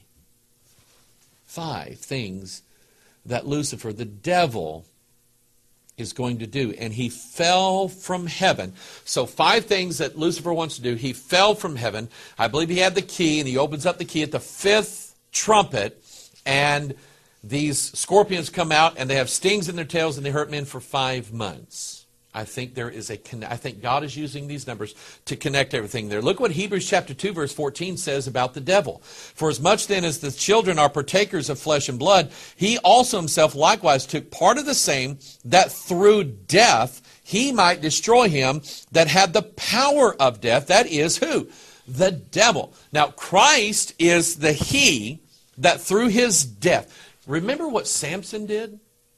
Five things that Lucifer, the devil, is going to do. And he fell from heaven. So five things that Lucifer wants to do. He fell from heaven. I believe he had the key, and he opens up the key at the fifth trumpet, and these scorpions come out, and they have stings in their tails, and they hurt men for five months. I think there is a I think God is using these numbers to connect everything there. Look what Hebrews chapter two, verse fourteen says about the devil. For as much then as the children are partakers of flesh and blood, he also himself likewise took part of the same, that through death he might destroy him that had the power of death. That is who? The devil. Now Christ is the he that through his death. Remember what Samson did?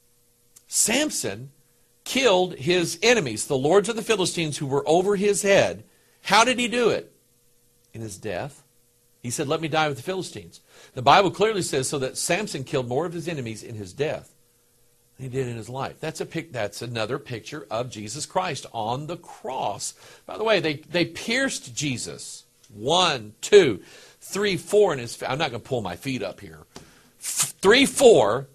Samson killed his enemies, the lords of the Philistines who were over his head. How did he do it? In his death. He said, let me die with the Philistines. The Bible clearly says so that Samson killed more of his enemies in his death than he did in his life. That's a pic, that's another picture of Jesus Christ on the cross. By the way, they, they pierced Jesus. One, two, three, four in his, I'm not going to pull my feet up here. Three, four,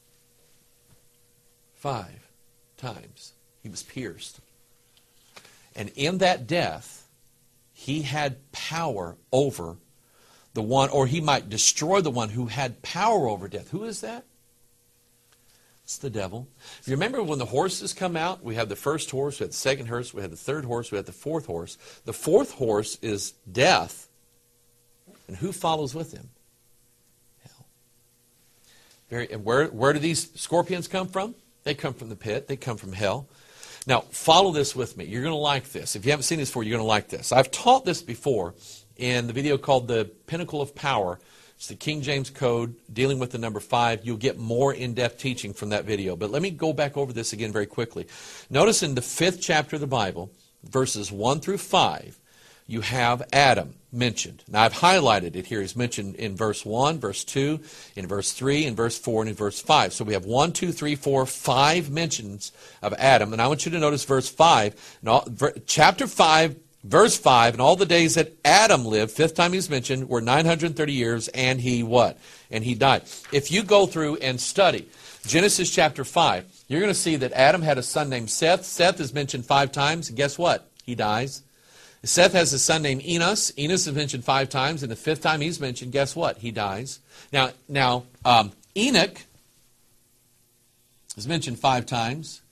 five times he was pierced. And in that death, he had power over the one, or he might destroy the one who had power over death. Who is that? It's the devil. If you remember when the horses come out, we have the first horse, we have the second horse, we have the third horse, we have the fourth horse. The fourth horse is death. And who follows with him? Hell. Very, and where, where do these scorpions come from? They come from the pit. They come from hell. Now, follow this with me. You're going to like this. If you haven't seen this before, you're going to like this. I've taught this before in the video called The Pinnacle of Power. It's the King James Code dealing with the number five. You'll get more in-depth teaching from that video. But let me go back over this again very quickly. Notice in the fifth chapter of the Bible, verses one through five, you have Adam mentioned. Now, I've highlighted it here. He's mentioned in verse one, verse two, in verse three, in verse four, and in verse five. So we have one, two, three, four, five mentions of Adam. And I want you to notice verse five. And all, chapter five, verse five, and all the days that Adam lived, fifth time he's mentioned, were nine hundred thirty years, and he what? And he died. If you go through and study Genesis chapter five, you're going to see that Adam had a son named Seth. Seth is mentioned five times, and guess what? He dies. Seth has a son named Enos. Enos is mentioned five times, and the fifth time he's mentioned, guess what? He dies. Now, now um, Enoch is mentioned five times.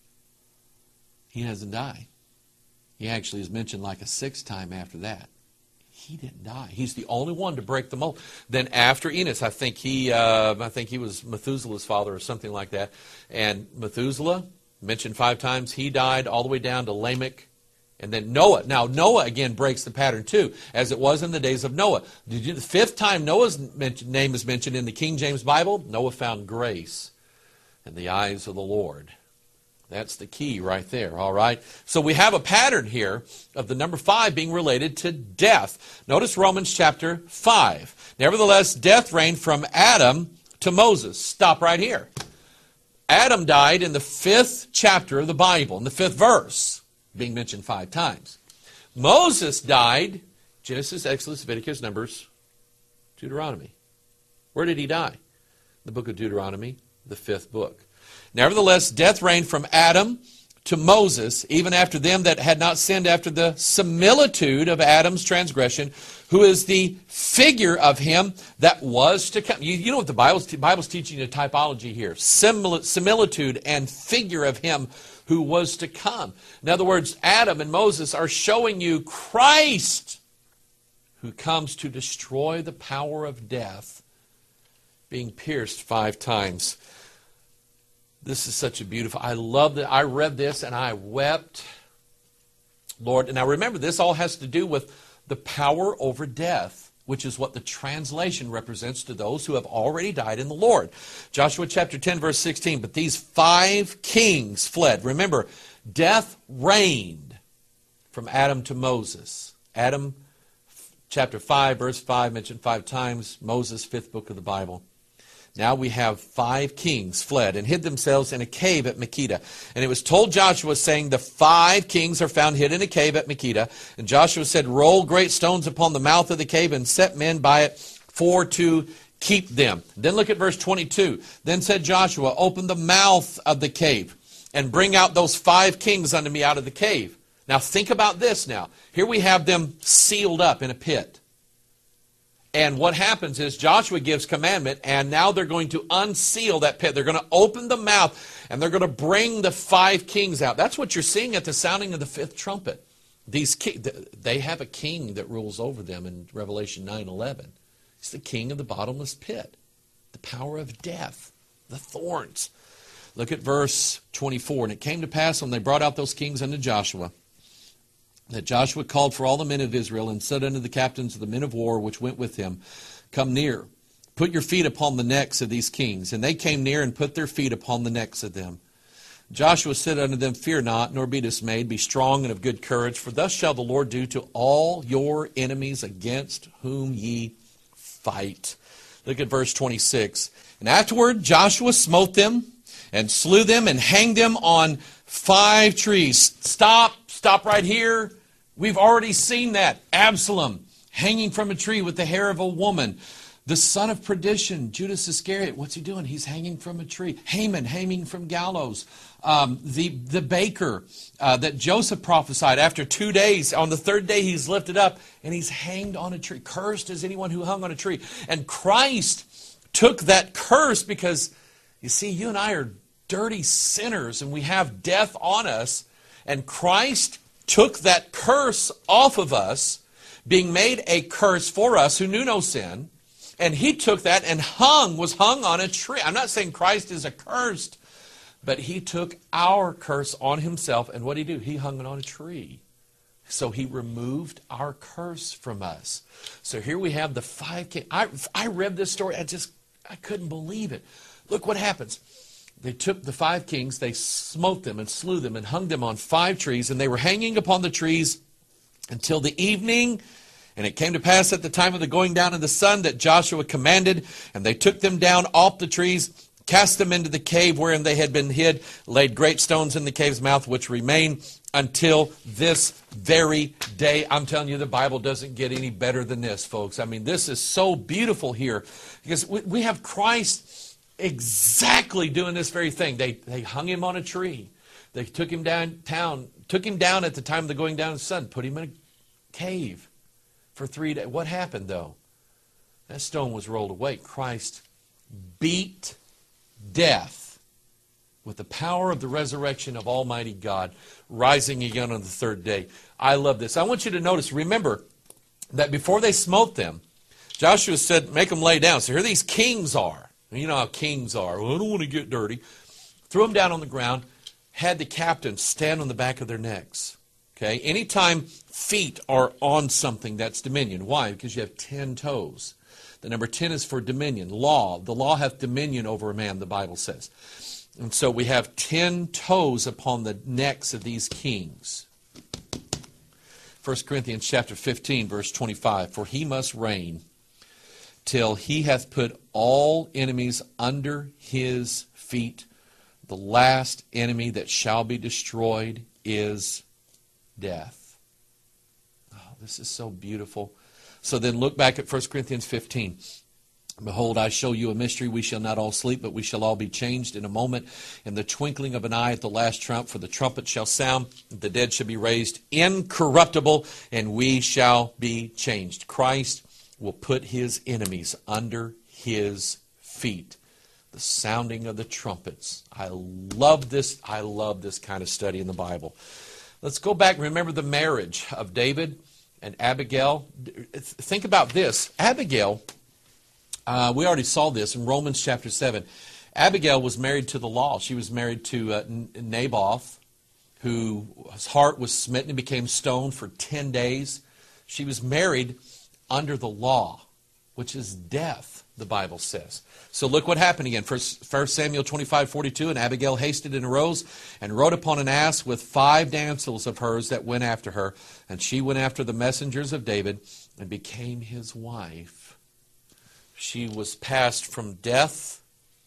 He doesn't die. He actually is mentioned like a sixth time after that. He didn't die. He's the only one to break the mold. Then after Enos, I think he, uh, I think he was Methuselah's father or something like that. And Methuselah, mentioned five times, he died all the way down to Lamech. And then Noah. Now, Noah, again, breaks the pattern, too, as it was in the days of Noah. Did you, the fifth time Noah's name is mentioned in the King James Bible, Noah found grace in the eyes of the Lord. That's the key right there, all right? So we have a pattern here of the number five being related to death. Notice Romans chapter five. Nevertheless, death reigned from Adam to Moses. Stop right here. Adam died in the fifth chapter of the Bible, in the fifth verse, being mentioned five times. Moses died, Genesis, Exodus, Leviticus, Numbers, Deuteronomy. Where did he die? The book of Deuteronomy, the fifth book. Nevertheless, death reigned from Adam to Moses, even after them that had not sinned after the similitude of Adam's transgression, who is the figure of him that was to come. You, you know what the Bible's, the Bible's teaching a typology here. Simil, similitude and figure of him who was to come. In other words, Adam and Moses are showing you Christ, who comes to destroy the power of death, being pierced five times. This is such a beautiful, I love that. I read this and I wept. Lord, and now remember, this all has to do with the power over death, which is what the translation represents to those who have already died in the Lord. Joshua chapter ten, verse sixteen, but these five kings fled. Remember, death reigned from Adam to Moses. Adam, chapter five, verse five, mentioned five times. Moses, fifth book of the Bible. Now we have five kings fled and hid themselves in a cave at Makkedah. And it was told Joshua, saying, the five kings are found hid in a cave at Makkedah. And Joshua said, roll great stones upon the mouth of the cave and set men by it for to keep them. Then look at verse twenty-two. Then said Joshua, open the mouth of the cave and bring out those five kings unto me out of the cave. Now think about this now. Here we have them sealed up in a pit. And what happens is Joshua gives commandment, and now they're going to unseal that pit. They're going to open the mouth, and they're going to bring the five kings out. That's what you're seeing at the sounding of the fifth trumpet. These ki- they have a king that rules over them in Revelation nine eleven. He's the king of the bottomless pit, the power of death, the thorns. Look at verse twenty-four. And it came to pass when they brought out those kings unto Joshua, that Joshua called for all the men of Israel and said unto the captains of the men of war which went with him, come near, put your feet upon the necks of these kings. And they came near and put their feet upon the necks of them. Joshua said unto them, fear not, nor be dismayed, be strong and of good courage, for thus shall the Lord do to all your enemies against whom ye fight. Look at verse twenty-six. And afterward Joshua smote them and slew them and hanged them on five trees. Stop, stop right here. We've already seen that. Absalom hanging from a tree with the hair of a woman. The son of perdition, Judas Iscariot, what's he doing? He's hanging from a tree. Haman, hanging from gallows. Um, the, the baker uh, that Joseph prophesied, after two days, on the third day he's lifted up, and he's hanged on a tree. Cursed is anyone who hung on a tree. And Christ took that curse because, you see, you and I are dirty sinners, and we have death on us. And Christ took that curse off of us, being made a curse for us who knew no sin. And he took that and hung, was hung on a tree. I'm not saying Christ is accursed, but he took our curse on himself. And what did he do? He hung it on a tree. So he removed our curse from us. So here we have the five kings. I, I read this story. I just, I couldn't believe it. Look what happens. They took the five kings, they smote them and slew them and hung them on five trees. And they were hanging upon the trees until the evening. And it came to pass at the time of the going down of the sun that Joshua commanded, and they took them down off the trees, cast them into the cave wherein they had been hid, laid great stones in the cave's mouth, which remain until this very day. I'm telling you, the Bible doesn't get any better than this, folks. I mean, this is so beautiful here, because we, we have Christ exactly doing this very thing. They, they hung him on a tree. They took him downtown, took him down at the time of the going down of the sun, put him in a cave. For three days. What happened, though? That stone was rolled away. Christ beat death with the power of the resurrection of Almighty God, rising again on the third day. I love this. I want you to notice, remember, that before they smote them, Joshua said, make them lay down. So here these kings are. You know how kings are. Well, I don't want to get dirty. Threw them down on the ground, had the captains stand on the back of their necks. Okay, anytime feet are on something, that's dominion. Why? Because you have ten toes. The number ten is for dominion. Law. The law hath dominion over a man, the Bible says. And so we have ten toes upon the necks of these kings. First Corinthians chapter fifteen, verse twenty-five. For he must reign till he hath put all enemies under his feet. The last enemy that shall be destroyed is death. Oh, this is so beautiful. So then look back at First Corinthians fifteen. Behold, I show you a mystery. We shall not all sleep, but we shall all be changed in a moment, in the twinkling of an eye at the last trump. For the trumpet shall sound, the dead shall be raised incorruptible, and we shall be changed. Christ will put his enemies under his feet. The sounding of the trumpets. I love this. I love this kind of study in the Bible. Let's go back and remember the marriage of David and Abigail. Think about this. Abigail, uh, we already saw this in Romans chapter seven. Abigail was married to the law. She was married to uh, Naboth, whose heart was smitten and became stoned for ten days. She was married under the law, which is death, the Bible says. So look what happened again. First Samuel twenty-five forty-two, and Abigail hasted and arose and rode upon an ass with five damsels of hers that went after her. And she went after the messengers of David and became his wife. She was passed from death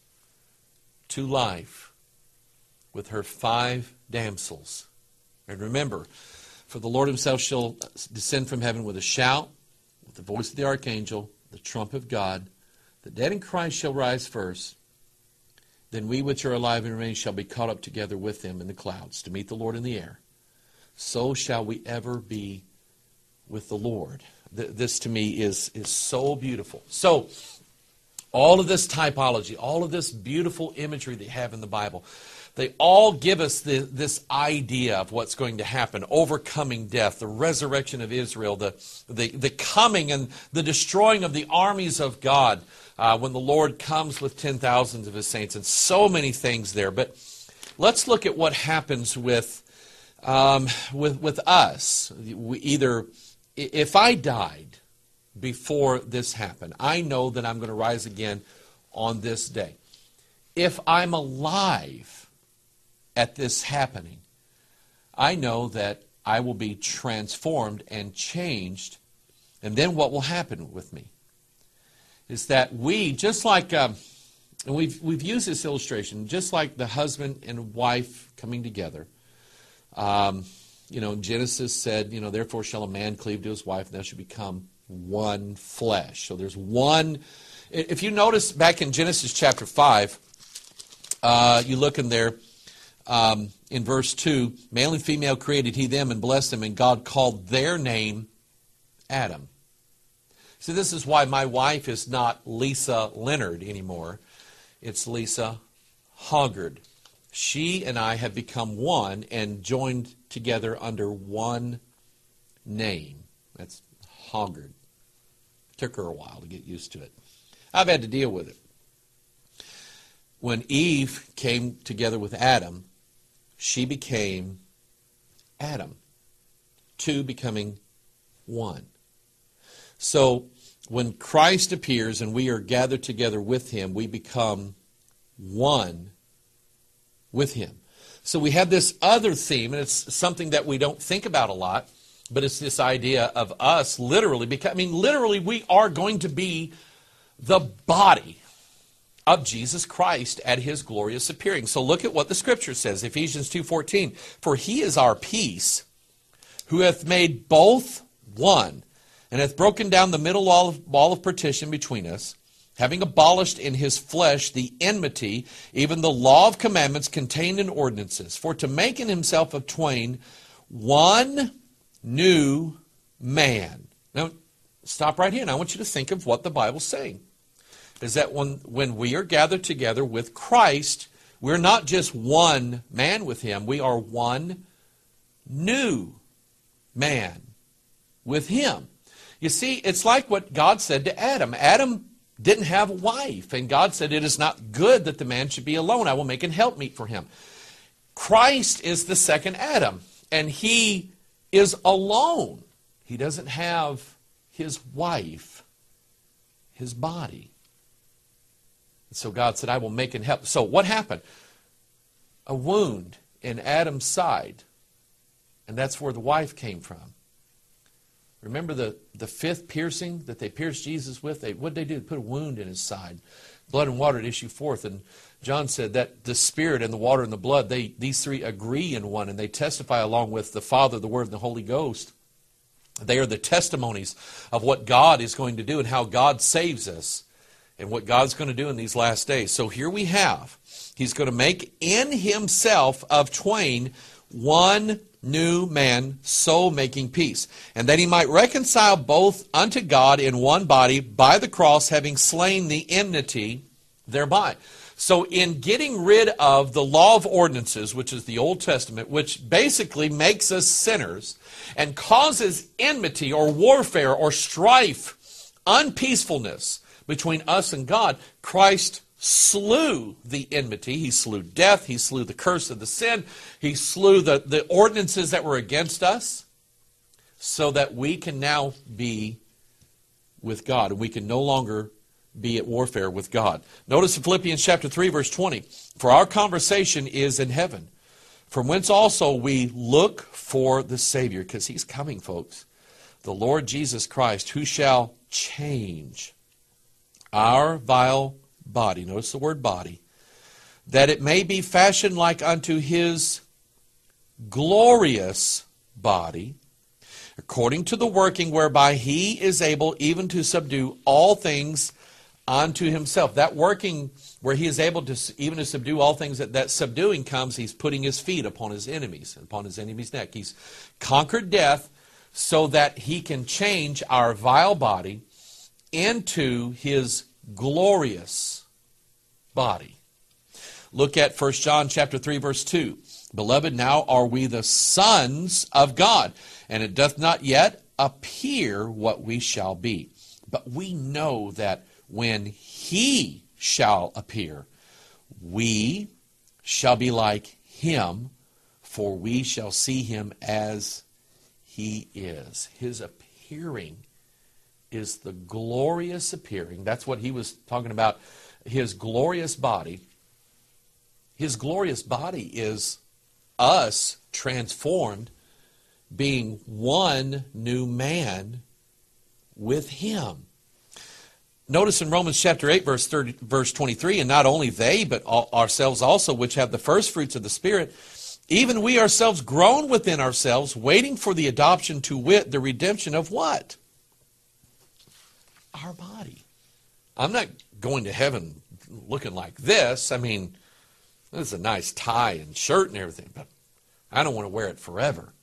to life with her five damsels. And remember, for the Lord himself shall descend from heaven with a shout, with the voice of the archangel, the trump of God. The dead in Christ shall rise first. Then we which are alive and remain shall be caught up together with them in the clouds to meet the Lord in the air. So shall we ever be with the Lord. This to me is, is so beautiful. So, all of this typology, all of this beautiful imagery that you have in the Bible, they all give us the, this idea of what's going to happen. Overcoming death, the resurrection of Israel, the, the, the coming and the destroying of the armies of God uh, when the Lord comes with ten thousands of his saints, and so many things there. But let's look at what happens with, um, with, with us. We either, if I died before this happened, I know that I'm going to rise again on this day. If I'm alive at this happening, I know that I will be transformed and changed. And then what will happen with me is that we, just like, um, and we've, we've used this illustration, just like the husband and wife coming together. Um, you know, Genesis said, you know, therefore shall a man cleave to his wife, and thou shalt become one flesh. So there's one. If you notice back in Genesis chapter five, uh, you look in there um, in verse two, male and female created he them and blessed them, and God called their name Adam. See, this is why my wife is not Lisa Leonard anymore. It's Lisa Hoggard. She and I have become one and joined together under one name. That's Hoggard. Took her a while to get used to it. I've had to deal with it. When Eve came together with Adam, she became Adam. Two becoming one. So when Christ appears and we are gathered together with him, we become one with him. So we have this other theme, and it's something that we don't think about a lot, but it's this idea of us literally, because, I mean, literally we are going to be the body of Jesus Christ at his glorious appearing. So look at what the scripture says, Ephesians two fourteen. For he is our peace, who hath made both one, and hath broken down the middle wall of, wall of partition between us, having abolished in his flesh the enmity, even the law of commandments contained in ordinances, for to make in himself of twain one new man. Now, stop right here, and I want you to think of what the Bible's saying. Is that when, when we are gathered together with Christ, we're not just one man with him, we are one new man with him. You see, it's like what God said to Adam. Adam didn't have a wife, and God said, it is not good that the man should be alone. I will make an helpmeet for him. Christ is the second Adam, and he is alone. He doesn't have his wife, his body. And so God said, I will make an help. So what happened? A wound in Adam's side, and that's where the wife came from. Remember the, the fifth piercing that they pierced Jesus with? They, what did they do? They put a wound in his side. Blood and water would issue forth. And John said that the Spirit and the water and the blood, they these three agree in one, and they testify along with the Father, the Word, and the Holy Ghost. They are the testimonies of what God is going to do and how God saves us and what God's going to do in these last days. So here we have, he's going to make in himself of twain one new man, so making peace, and that he might reconcile both unto God in one body by the cross, having slain the enmity thereby. So in getting rid of the law of ordinances, which is the Old Testament, which basically makes us sinners and causes enmity or warfare or strife, unpeacefulness between us and God, Christ slew the enmity. He slew death. He slew the curse of the sin. He slew the, the ordinances that were against us so that we can now be with God. And we can no longer be at warfare with God. Notice in Philippians chapter three, verse twenty, for our conversation is in heaven, from whence also we look for the Savior, because he's coming, folks, the Lord Jesus Christ, who shall change our vile body, notice the word body, that it may be fashioned like unto his glorious body, according to the working whereby he is able even to subdue all things unto himself. That working where he is able to even to subdue all things, that, that subduing comes, he's putting his feet upon his enemies, upon his enemy's neck. He's conquered death so that he can change our vile body into his glorious body. Look at First John chapter three, verse two. Beloved, now are we the sons of God, and it doth not yet appear what we shall be. But we know that when he shall appear, we shall be like him, for we shall see him as he is. His appearing is the glorious appearing. That's what he was talking about, his glorious body. His glorious body is us transformed, being one new man with him. Notice in Romans chapter eight, verse thirty, verse twenty-three, and not only they, but all, ourselves also, which have the first fruits of the Spirit, even we ourselves groan within ourselves, waiting for the adoption, to wit, the redemption of what? our body. I'm not going to heaven looking like this. I mean, this is a nice tie and shirt and everything, but I don't want to wear it forever.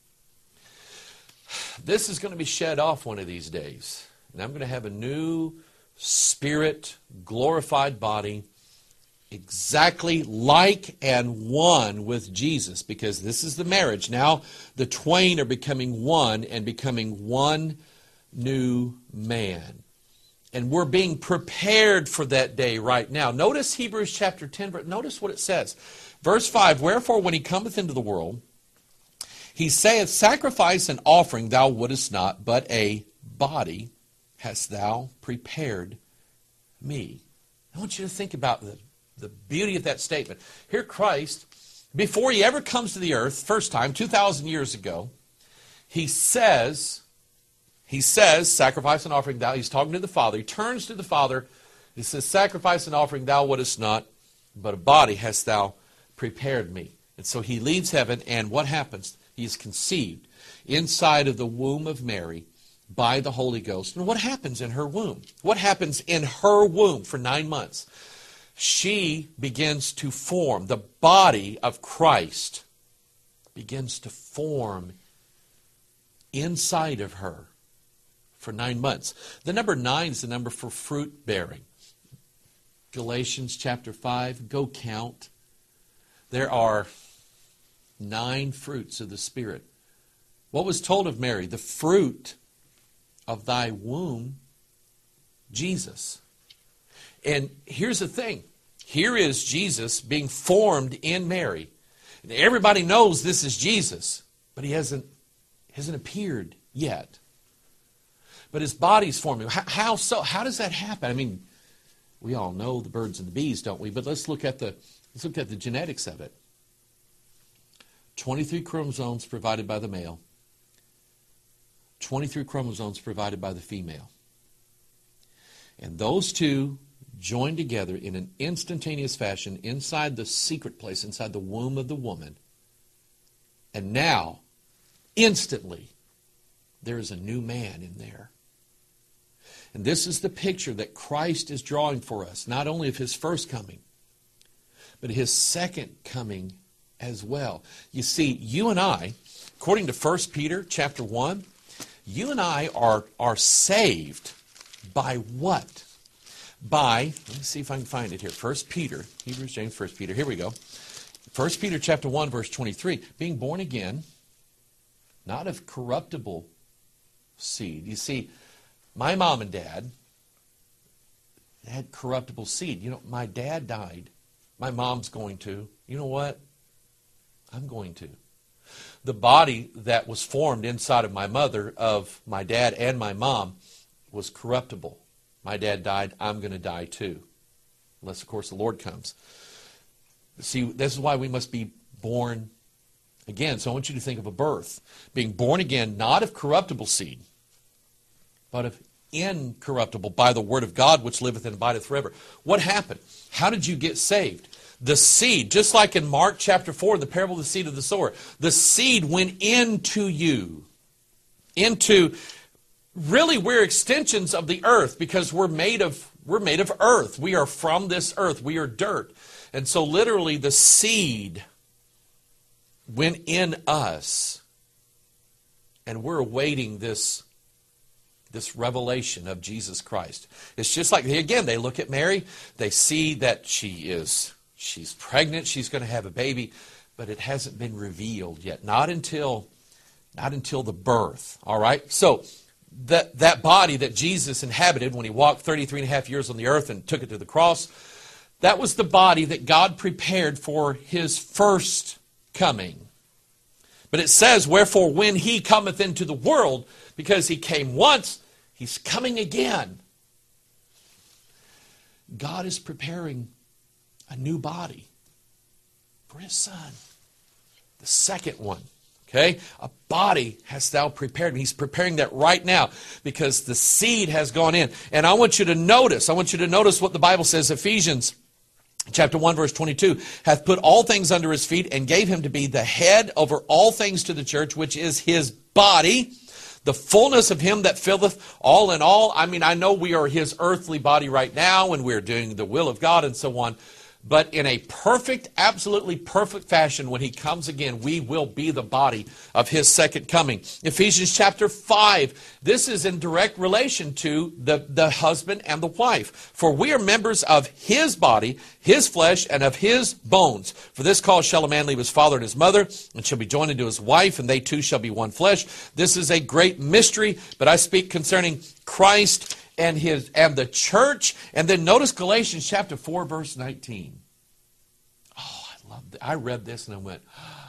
This is going to be shed off one of these days. And I'm going to have a new spirit, glorified body, exactly like and one with Jesus, because this is the marriage. Now the twain are becoming one and becoming one new man. And we're being prepared for that day right now. Notice Hebrews chapter ten, but notice what it says. Verse five, wherefore when he cometh into the world, he saith, sacrifice and offering thou wouldest not, but a body hast thou prepared me. I want you to think about the, the beauty of that statement. Here Christ, before he ever comes to the earth, first time, two thousand years ago, he says, he says, sacrifice and offering thou, he's talking to the Father, he turns to the Father, he says, sacrifice and offering thou wouldest not, but a body hast thou prepared me. And so he leaves heaven, and what happens? He is conceived inside of the womb of Mary by the Holy Ghost. And what happens in her womb? What happens in her womb for nine months? She begins to form. The body of Christ begins to form inside of her for nine months. The number nine is the number for fruit bearing. Galatians chapter five, go count. There are nine fruits of the Spirit. What was told of Mary? The fruit of thy womb, Jesus. And here's the thing. Here is Jesus being formed in Mary. And everybody knows this is Jesus, but he hasn't, hasn't appeared yet. But his body's forming. How, how so? How does that happen? I mean, we all know the birds and the bees, don't we? But let's look at the let's look at the genetics of it. twenty-three chromosomes provided by the male. twenty-three chromosomes provided by the female. And those two join together in an instantaneous fashion inside the secret place, inside the womb of the woman. And now, instantly, there is a new man in there. And this is the picture that Christ is drawing for us, not only of his first coming, but his second coming as well. You see, you and I, according to First Peter chapter one, you and I are, are saved by what? By, let me see if I can find it here. First Peter, Hebrews, James, First Peter. Here we go. First Peter chapter one, verse twenty-three. Being born again, not of corruptible seed. You see, my mom and dad had corruptible seed. You know, my dad died. My mom's going to. You know what? I'm going to. The body that was formed inside of my mother, of my dad and my mom, was corruptible. My dad died. I'm going to die too. Unless, of course, the Lord comes. See, this is why we must be born again. So I want you to think of a birth. Being born again, not of corruptible seed, but of incorruptible, by the word of God, which liveth and abideth forever. What happened? How did you get saved? The seed, just like in Mark chapter four, the parable of the seed of the sower, the seed went into you. Into, really, we're extensions of the earth because we're made of, we're made of earth. We are from this earth. We are dirt. And so literally the seed went in us. And we're awaiting this, this revelation of Jesus Christ. It's just like, again, they look at Mary. They see that she is, she's pregnant. She's going to have a baby. But it hasn't been revealed yet. Not until, not until the birth. All right? So that, that body that Jesus inhabited when he walked thirty-three and a half years on the earth and took it to the cross, that was the body that God prepared for his first coming. But it says, wherefore when he cometh into the world, because he came once, he's coming again. God is preparing a new body for his son. The second one. Okay? A body hast thou prepared. He's preparing that right now because the seed has gone in. And I want you to notice, I want you to notice what the Bible says, Ephesians chapter one, verse twenty-two, hath put all things under his feet and gave him to be the head over all things to the church, which is his body, the fullness of him that filleth all in all. I mean, I know we are his earthly body right now, and we're doing the will of God and so on. But in a perfect, absolutely perfect fashion, when he comes again, we will be the body of his second coming. Ephesians chapter five, this is in direct relation to the, the husband and the wife. For we are members of his body, his flesh, and of his bones. For this cause shall a man leave his father and his mother, and shall be joined unto his wife, and they two shall be one flesh. This is a great mystery, but I speak concerning Christ and his and the church. And then notice Galatians chapter four, verse nineteen. Oh, I love that. I read this and I went,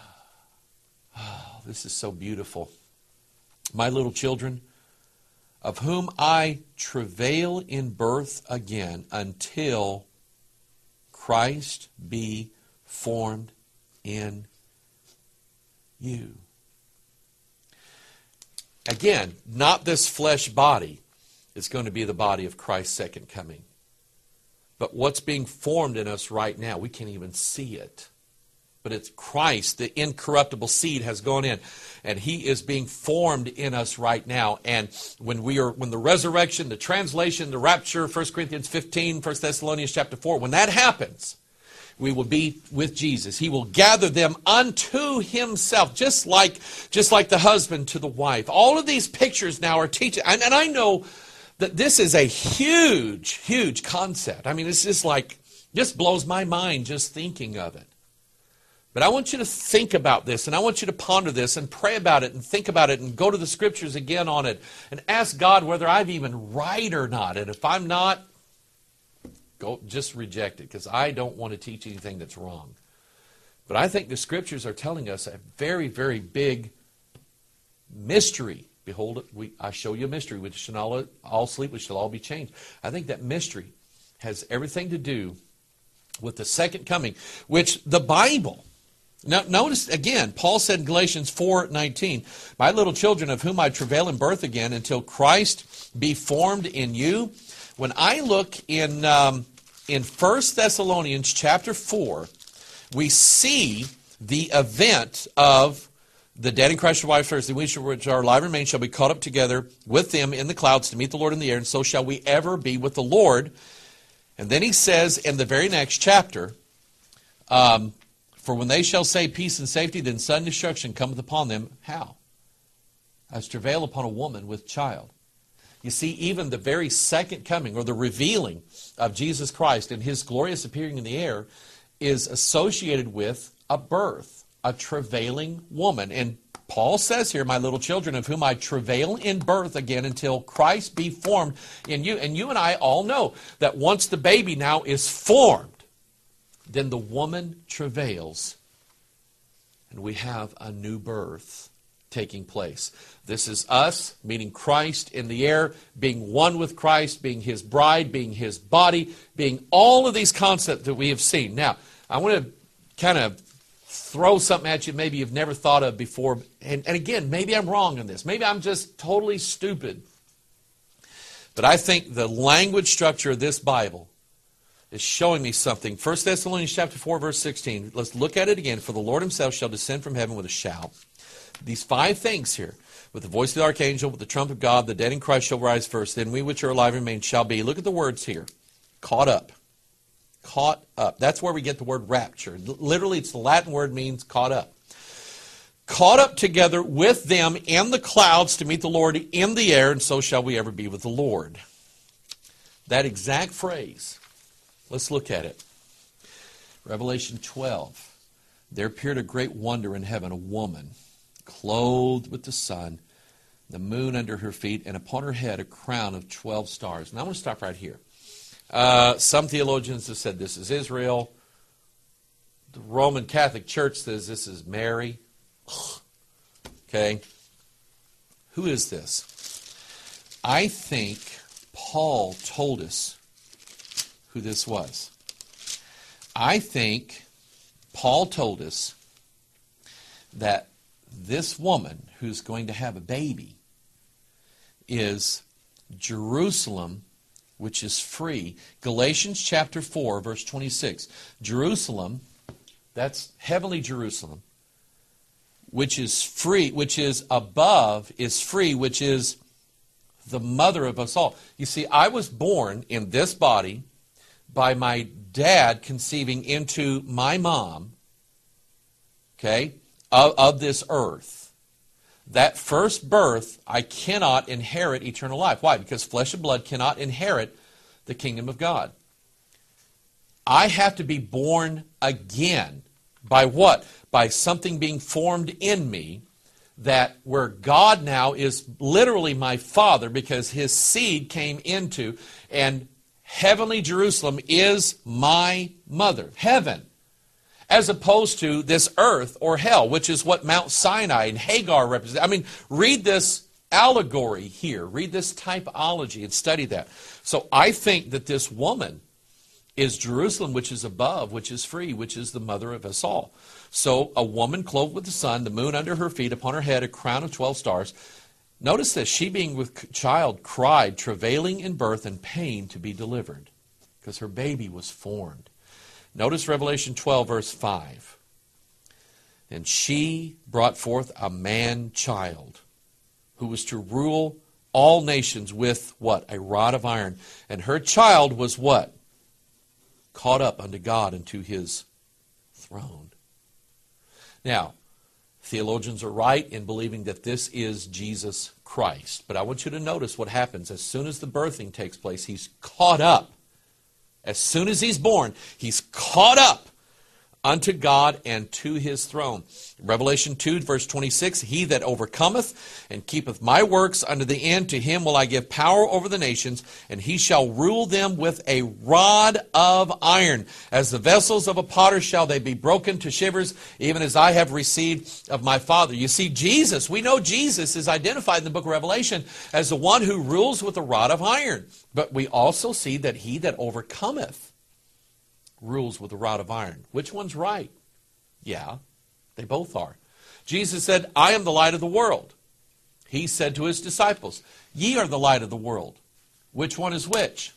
oh, this is so beautiful. My little children, of whom I travail in birth again until Christ be formed in you. Again, not this flesh body is going to be the body of Christ's second coming. But what's being formed in us right now, we can't even see it. But it's Christ, the incorruptible seed, has gone in. And he is being formed in us right now. And when we are, when the resurrection, the translation, the rapture, First Corinthians fifteen, First Thessalonians chapter four, when that happens, we will be with Jesus. He will gather them unto himself, just like, just like the husband to the wife. All of these pictures now are teaching. And, and I know that this is a huge, huge concept. I mean, it's just like, just blows my mind just thinking of it. But I want you to think about this, and I want you to ponder this, and pray about it, and think about it, and go to the Scriptures again on it, and ask God whether I'm even right or not. And if I'm not, go just reject it, because I don't want to teach anything that's wrong. But I think the Scriptures are telling us a very, very big mystery. Behold, we, I show you a mystery, which shall all, all sleep, which shall all be changed. I think that mystery has everything to do with the second coming, which the Bible... Now, notice again, Paul said in Galatians four nineteen, my little children, of whom I travail in birth again, until Christ be formed in you. When I look in um, in First Thessalonians chapter four, we see the event of the dead in Christ shall rise first, the which are alive remain shall be caught up together with them in the clouds to meet the Lord in the air, and so shall we ever be with the Lord. And then he says in the very next chapter, um, for when they shall say peace and safety, then sudden destruction cometh upon them. How? As travail upon a woman with child. You see, even the very second coming, or the revealing of Jesus Christ and his glorious appearing in the air, is associated with a birth, a travailing woman. And Paul says here, my little children, of whom I travail in birth again until Christ be formed in you. And you and I all know that once the baby now is formed, then the woman travails, and we have a new birth taking place. This is us, meaning Christ in the air, being one with Christ, being his bride, being his body, being all of these concepts that we have seen. Now, I want to kind of throw something at you maybe you've never thought of before. And, and again, maybe I'm wrong on this. Maybe I'm just totally stupid. But I think the language structure of this Bible is showing me something. First Thessalonians chapter four, verse sixteen. Let's look at it again. For the Lord himself shall descend from heaven with a shout. These five things here. With the voice of the archangel, with the trump of God, the dead in Christ shall rise first. Then we which are alive and remain shall be. Look at the words here. Caught up. Caught up. That's where we get the word rapture. Literally, it's the Latin word means caught up. Caught up together with them in the clouds to meet the Lord in the air, and so shall we ever be with the Lord. That exact phrase. Let's look at it. Revelation twelve. There appeared a great wonder in heaven, a woman clothed with the sun, the moon under her feet, and upon her head a crown of twelve stars. Now I want to stop right here. Uh, some theologians have said this is Israel. The Roman Catholic Church says this is Mary. Okay. Who is this? I think Paul told us who this was. I think Paul told us that this woman who's going to have a baby is Jerusalem, which is free. Galatians chapter four, verse twenty-six. Jerusalem, that's heavenly Jerusalem, which is free, which is above, is free, which is the mother of us all. You see, I was born in this body by my dad conceiving into my mom, okay, of, of this earth. That first birth, I cannot inherit eternal life. Why? Because flesh and blood cannot inherit the kingdom of God. I have to be born again. By what? By something being formed in me, that where God now is literally my father, because his seed came into, and heavenly Jerusalem is my mother, heaven, as opposed to this earth or hell, which is what Mount Sinai and Hagar represent. I mean, read this allegory here, read this typology and study that. So I think that this woman is Jerusalem, which is above, which is free, which is the mother of us all. So a woman clothed with the sun, the moon under her feet, upon her head a crown of twelve stars. Notice this, she being with child cried, travailing in birth and pain to be delivered, because her baby was formed. Notice Revelation twelve, verse five. And she brought forth a man-child who was to rule all nations with what? A rod of iron. And her child was what? Caught up unto God and to his throne. Now, theologians are right in believing that this is Jesus Christ. But I want you to notice what happens. As soon as the birthing takes place, he's caught up. As soon as he's born, he's caught up unto God and to his throne. Revelation two, verse twenty-six, he that overcometh and keepeth my works unto the end, to him will I give power over the nations, and he shall rule them with a rod of iron. As the vessels of a potter shall they be broken to shivers, even as I have received of my Father. You see, Jesus, we know Jesus is identified in the book of Revelation as the one who rules with a rod of iron. But we also see that he that overcometh rules with a rod of iron. Which one's right? Yeah, they both are. Jesus said, I am the light of the world. He said to his disciples, ye are the light of the world. Which one is which?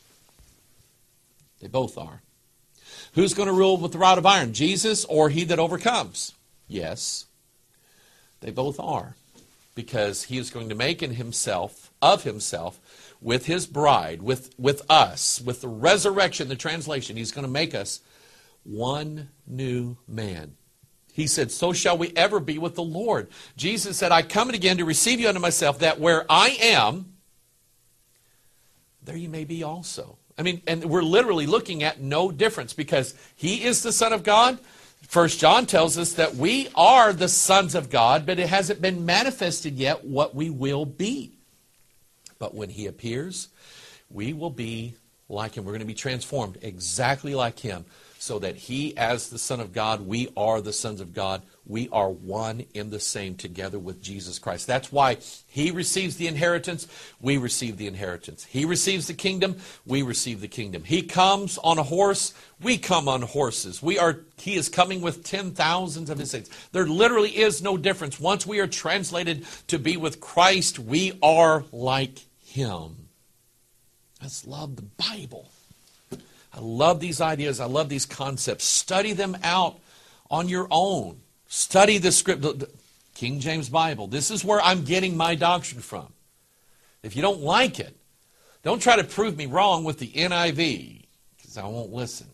They both are. Who's going to rule with the rod of iron? Jesus or he that overcomes? Yes, they both are. Because he is going to make in himself, of himself, with his bride, with, with us, with the resurrection, the translation, he's going to make us one new man. He said, so shall we ever be with the Lord. Jesus said, I come again to receive you unto myself, that where I am, there you may be also. I mean, and we're literally looking at no difference, because he is the Son of God. First John tells us that we are the sons of God, but it hasn't been manifested yet what we will be. But when he appears, we will be like him. We're going to be transformed exactly like him, so that he, as the Son of God, we are the sons of God. We are one in the same together with Jesus Christ. That's why he receives the inheritance, we receive the inheritance. He receives the kingdom, we receive the kingdom. He comes on a horse, we come on horses. We are. He is coming with ten thousands of his saints. There literally is no difference. Once we are translated to be with Christ, we are like him. I just love the Bible. I love these ideas. I love these concepts. Study them out on your own. Study the script, the King James Bible. This is where I'm getting my doctrine from. If you don't like it, don't try to prove me wrong with the N I V, because I won't listen.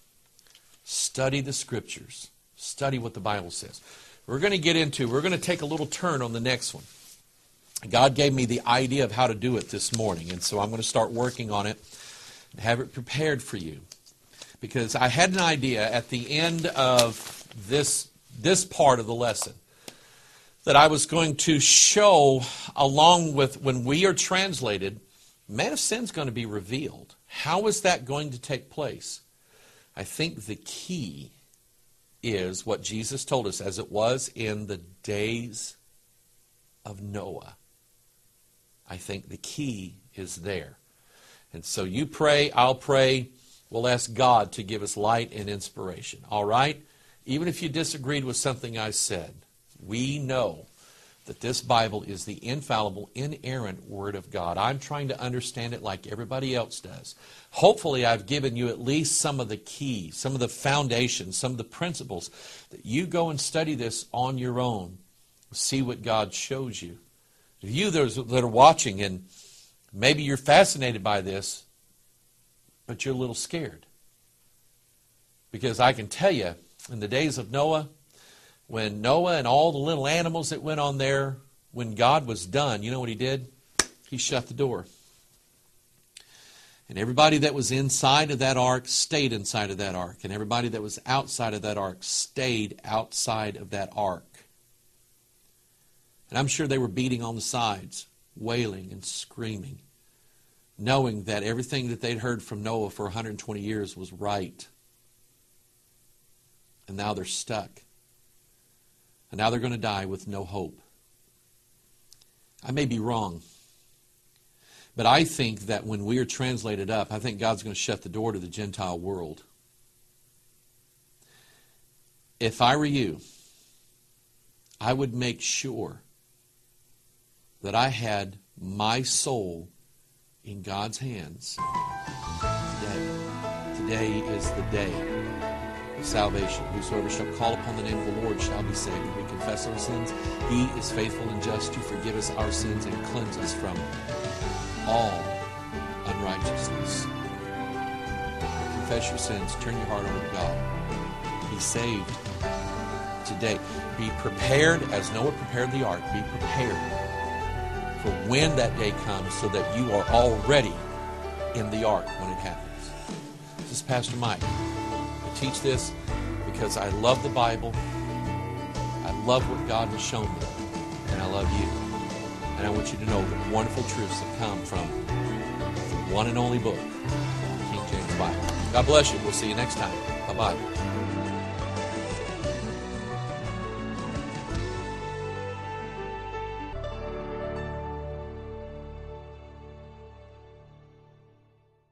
Study the scriptures. Study what the Bible says. We're going to get into, we're going to take a little turn on the next one. God gave me the idea of how to do it this morning, and so I'm going to start working on it and have it prepared for you. Because I had an idea at the end of this, this part of the lesson that I was going to show, along with when we are translated, man of sin is going to be revealed. How is that going to take place? I think the key is what Jesus told us, as it was in the days of Noah. I think the key is there. And so you pray, I'll pray. We'll ask God to give us light and inspiration. All right? Even if you disagreed with something I said, we know that this Bible is the infallible, inerrant Word of God. I'm trying to understand it like everybody else does. Hopefully I've given you at least some of the keys, some of the foundations, some of the principles that you go and study this on your own See what God shows you. You those that are watching, and maybe you're fascinated by this, but you're a little scared. Because I can tell you, in the days of Noah, when Noah and all the little animals that went on there, when God was done, you know what he did? He shut the door. And everybody that was inside of that ark stayed inside of that ark. And everybody that was outside of that ark stayed outside of that ark. And I'm sure they were beating on the sides, wailing and screaming, knowing that everything that they'd heard from Noah for one hundred twenty years was right. And now they're stuck. And now they're going to die with no hope. I may be wrong. But I think that when we are translated up, I think God's going to shut the door to the Gentile world. If I were you, I would make sure that I had my soul in God's hands today. Today is the day of salvation. Whosoever shall call upon the name of the Lord shall be saved. If we confess our sins, He is faithful and just to forgive us our sins and cleanse us from all unrighteousness. Confess your sins. Turn your heart over to God. Be saved today. Be prepared as Noah prepared the ark. Be prepared for when that day comes so that you are already in the ark when it happens. This is Pastor Mike. I teach this because I love the Bible. I love what God has shown me. And I love you. And I want you to know the wonderful truths that come from the one and only book, King James Bible. God bless you. We'll see you next time. Bye-bye.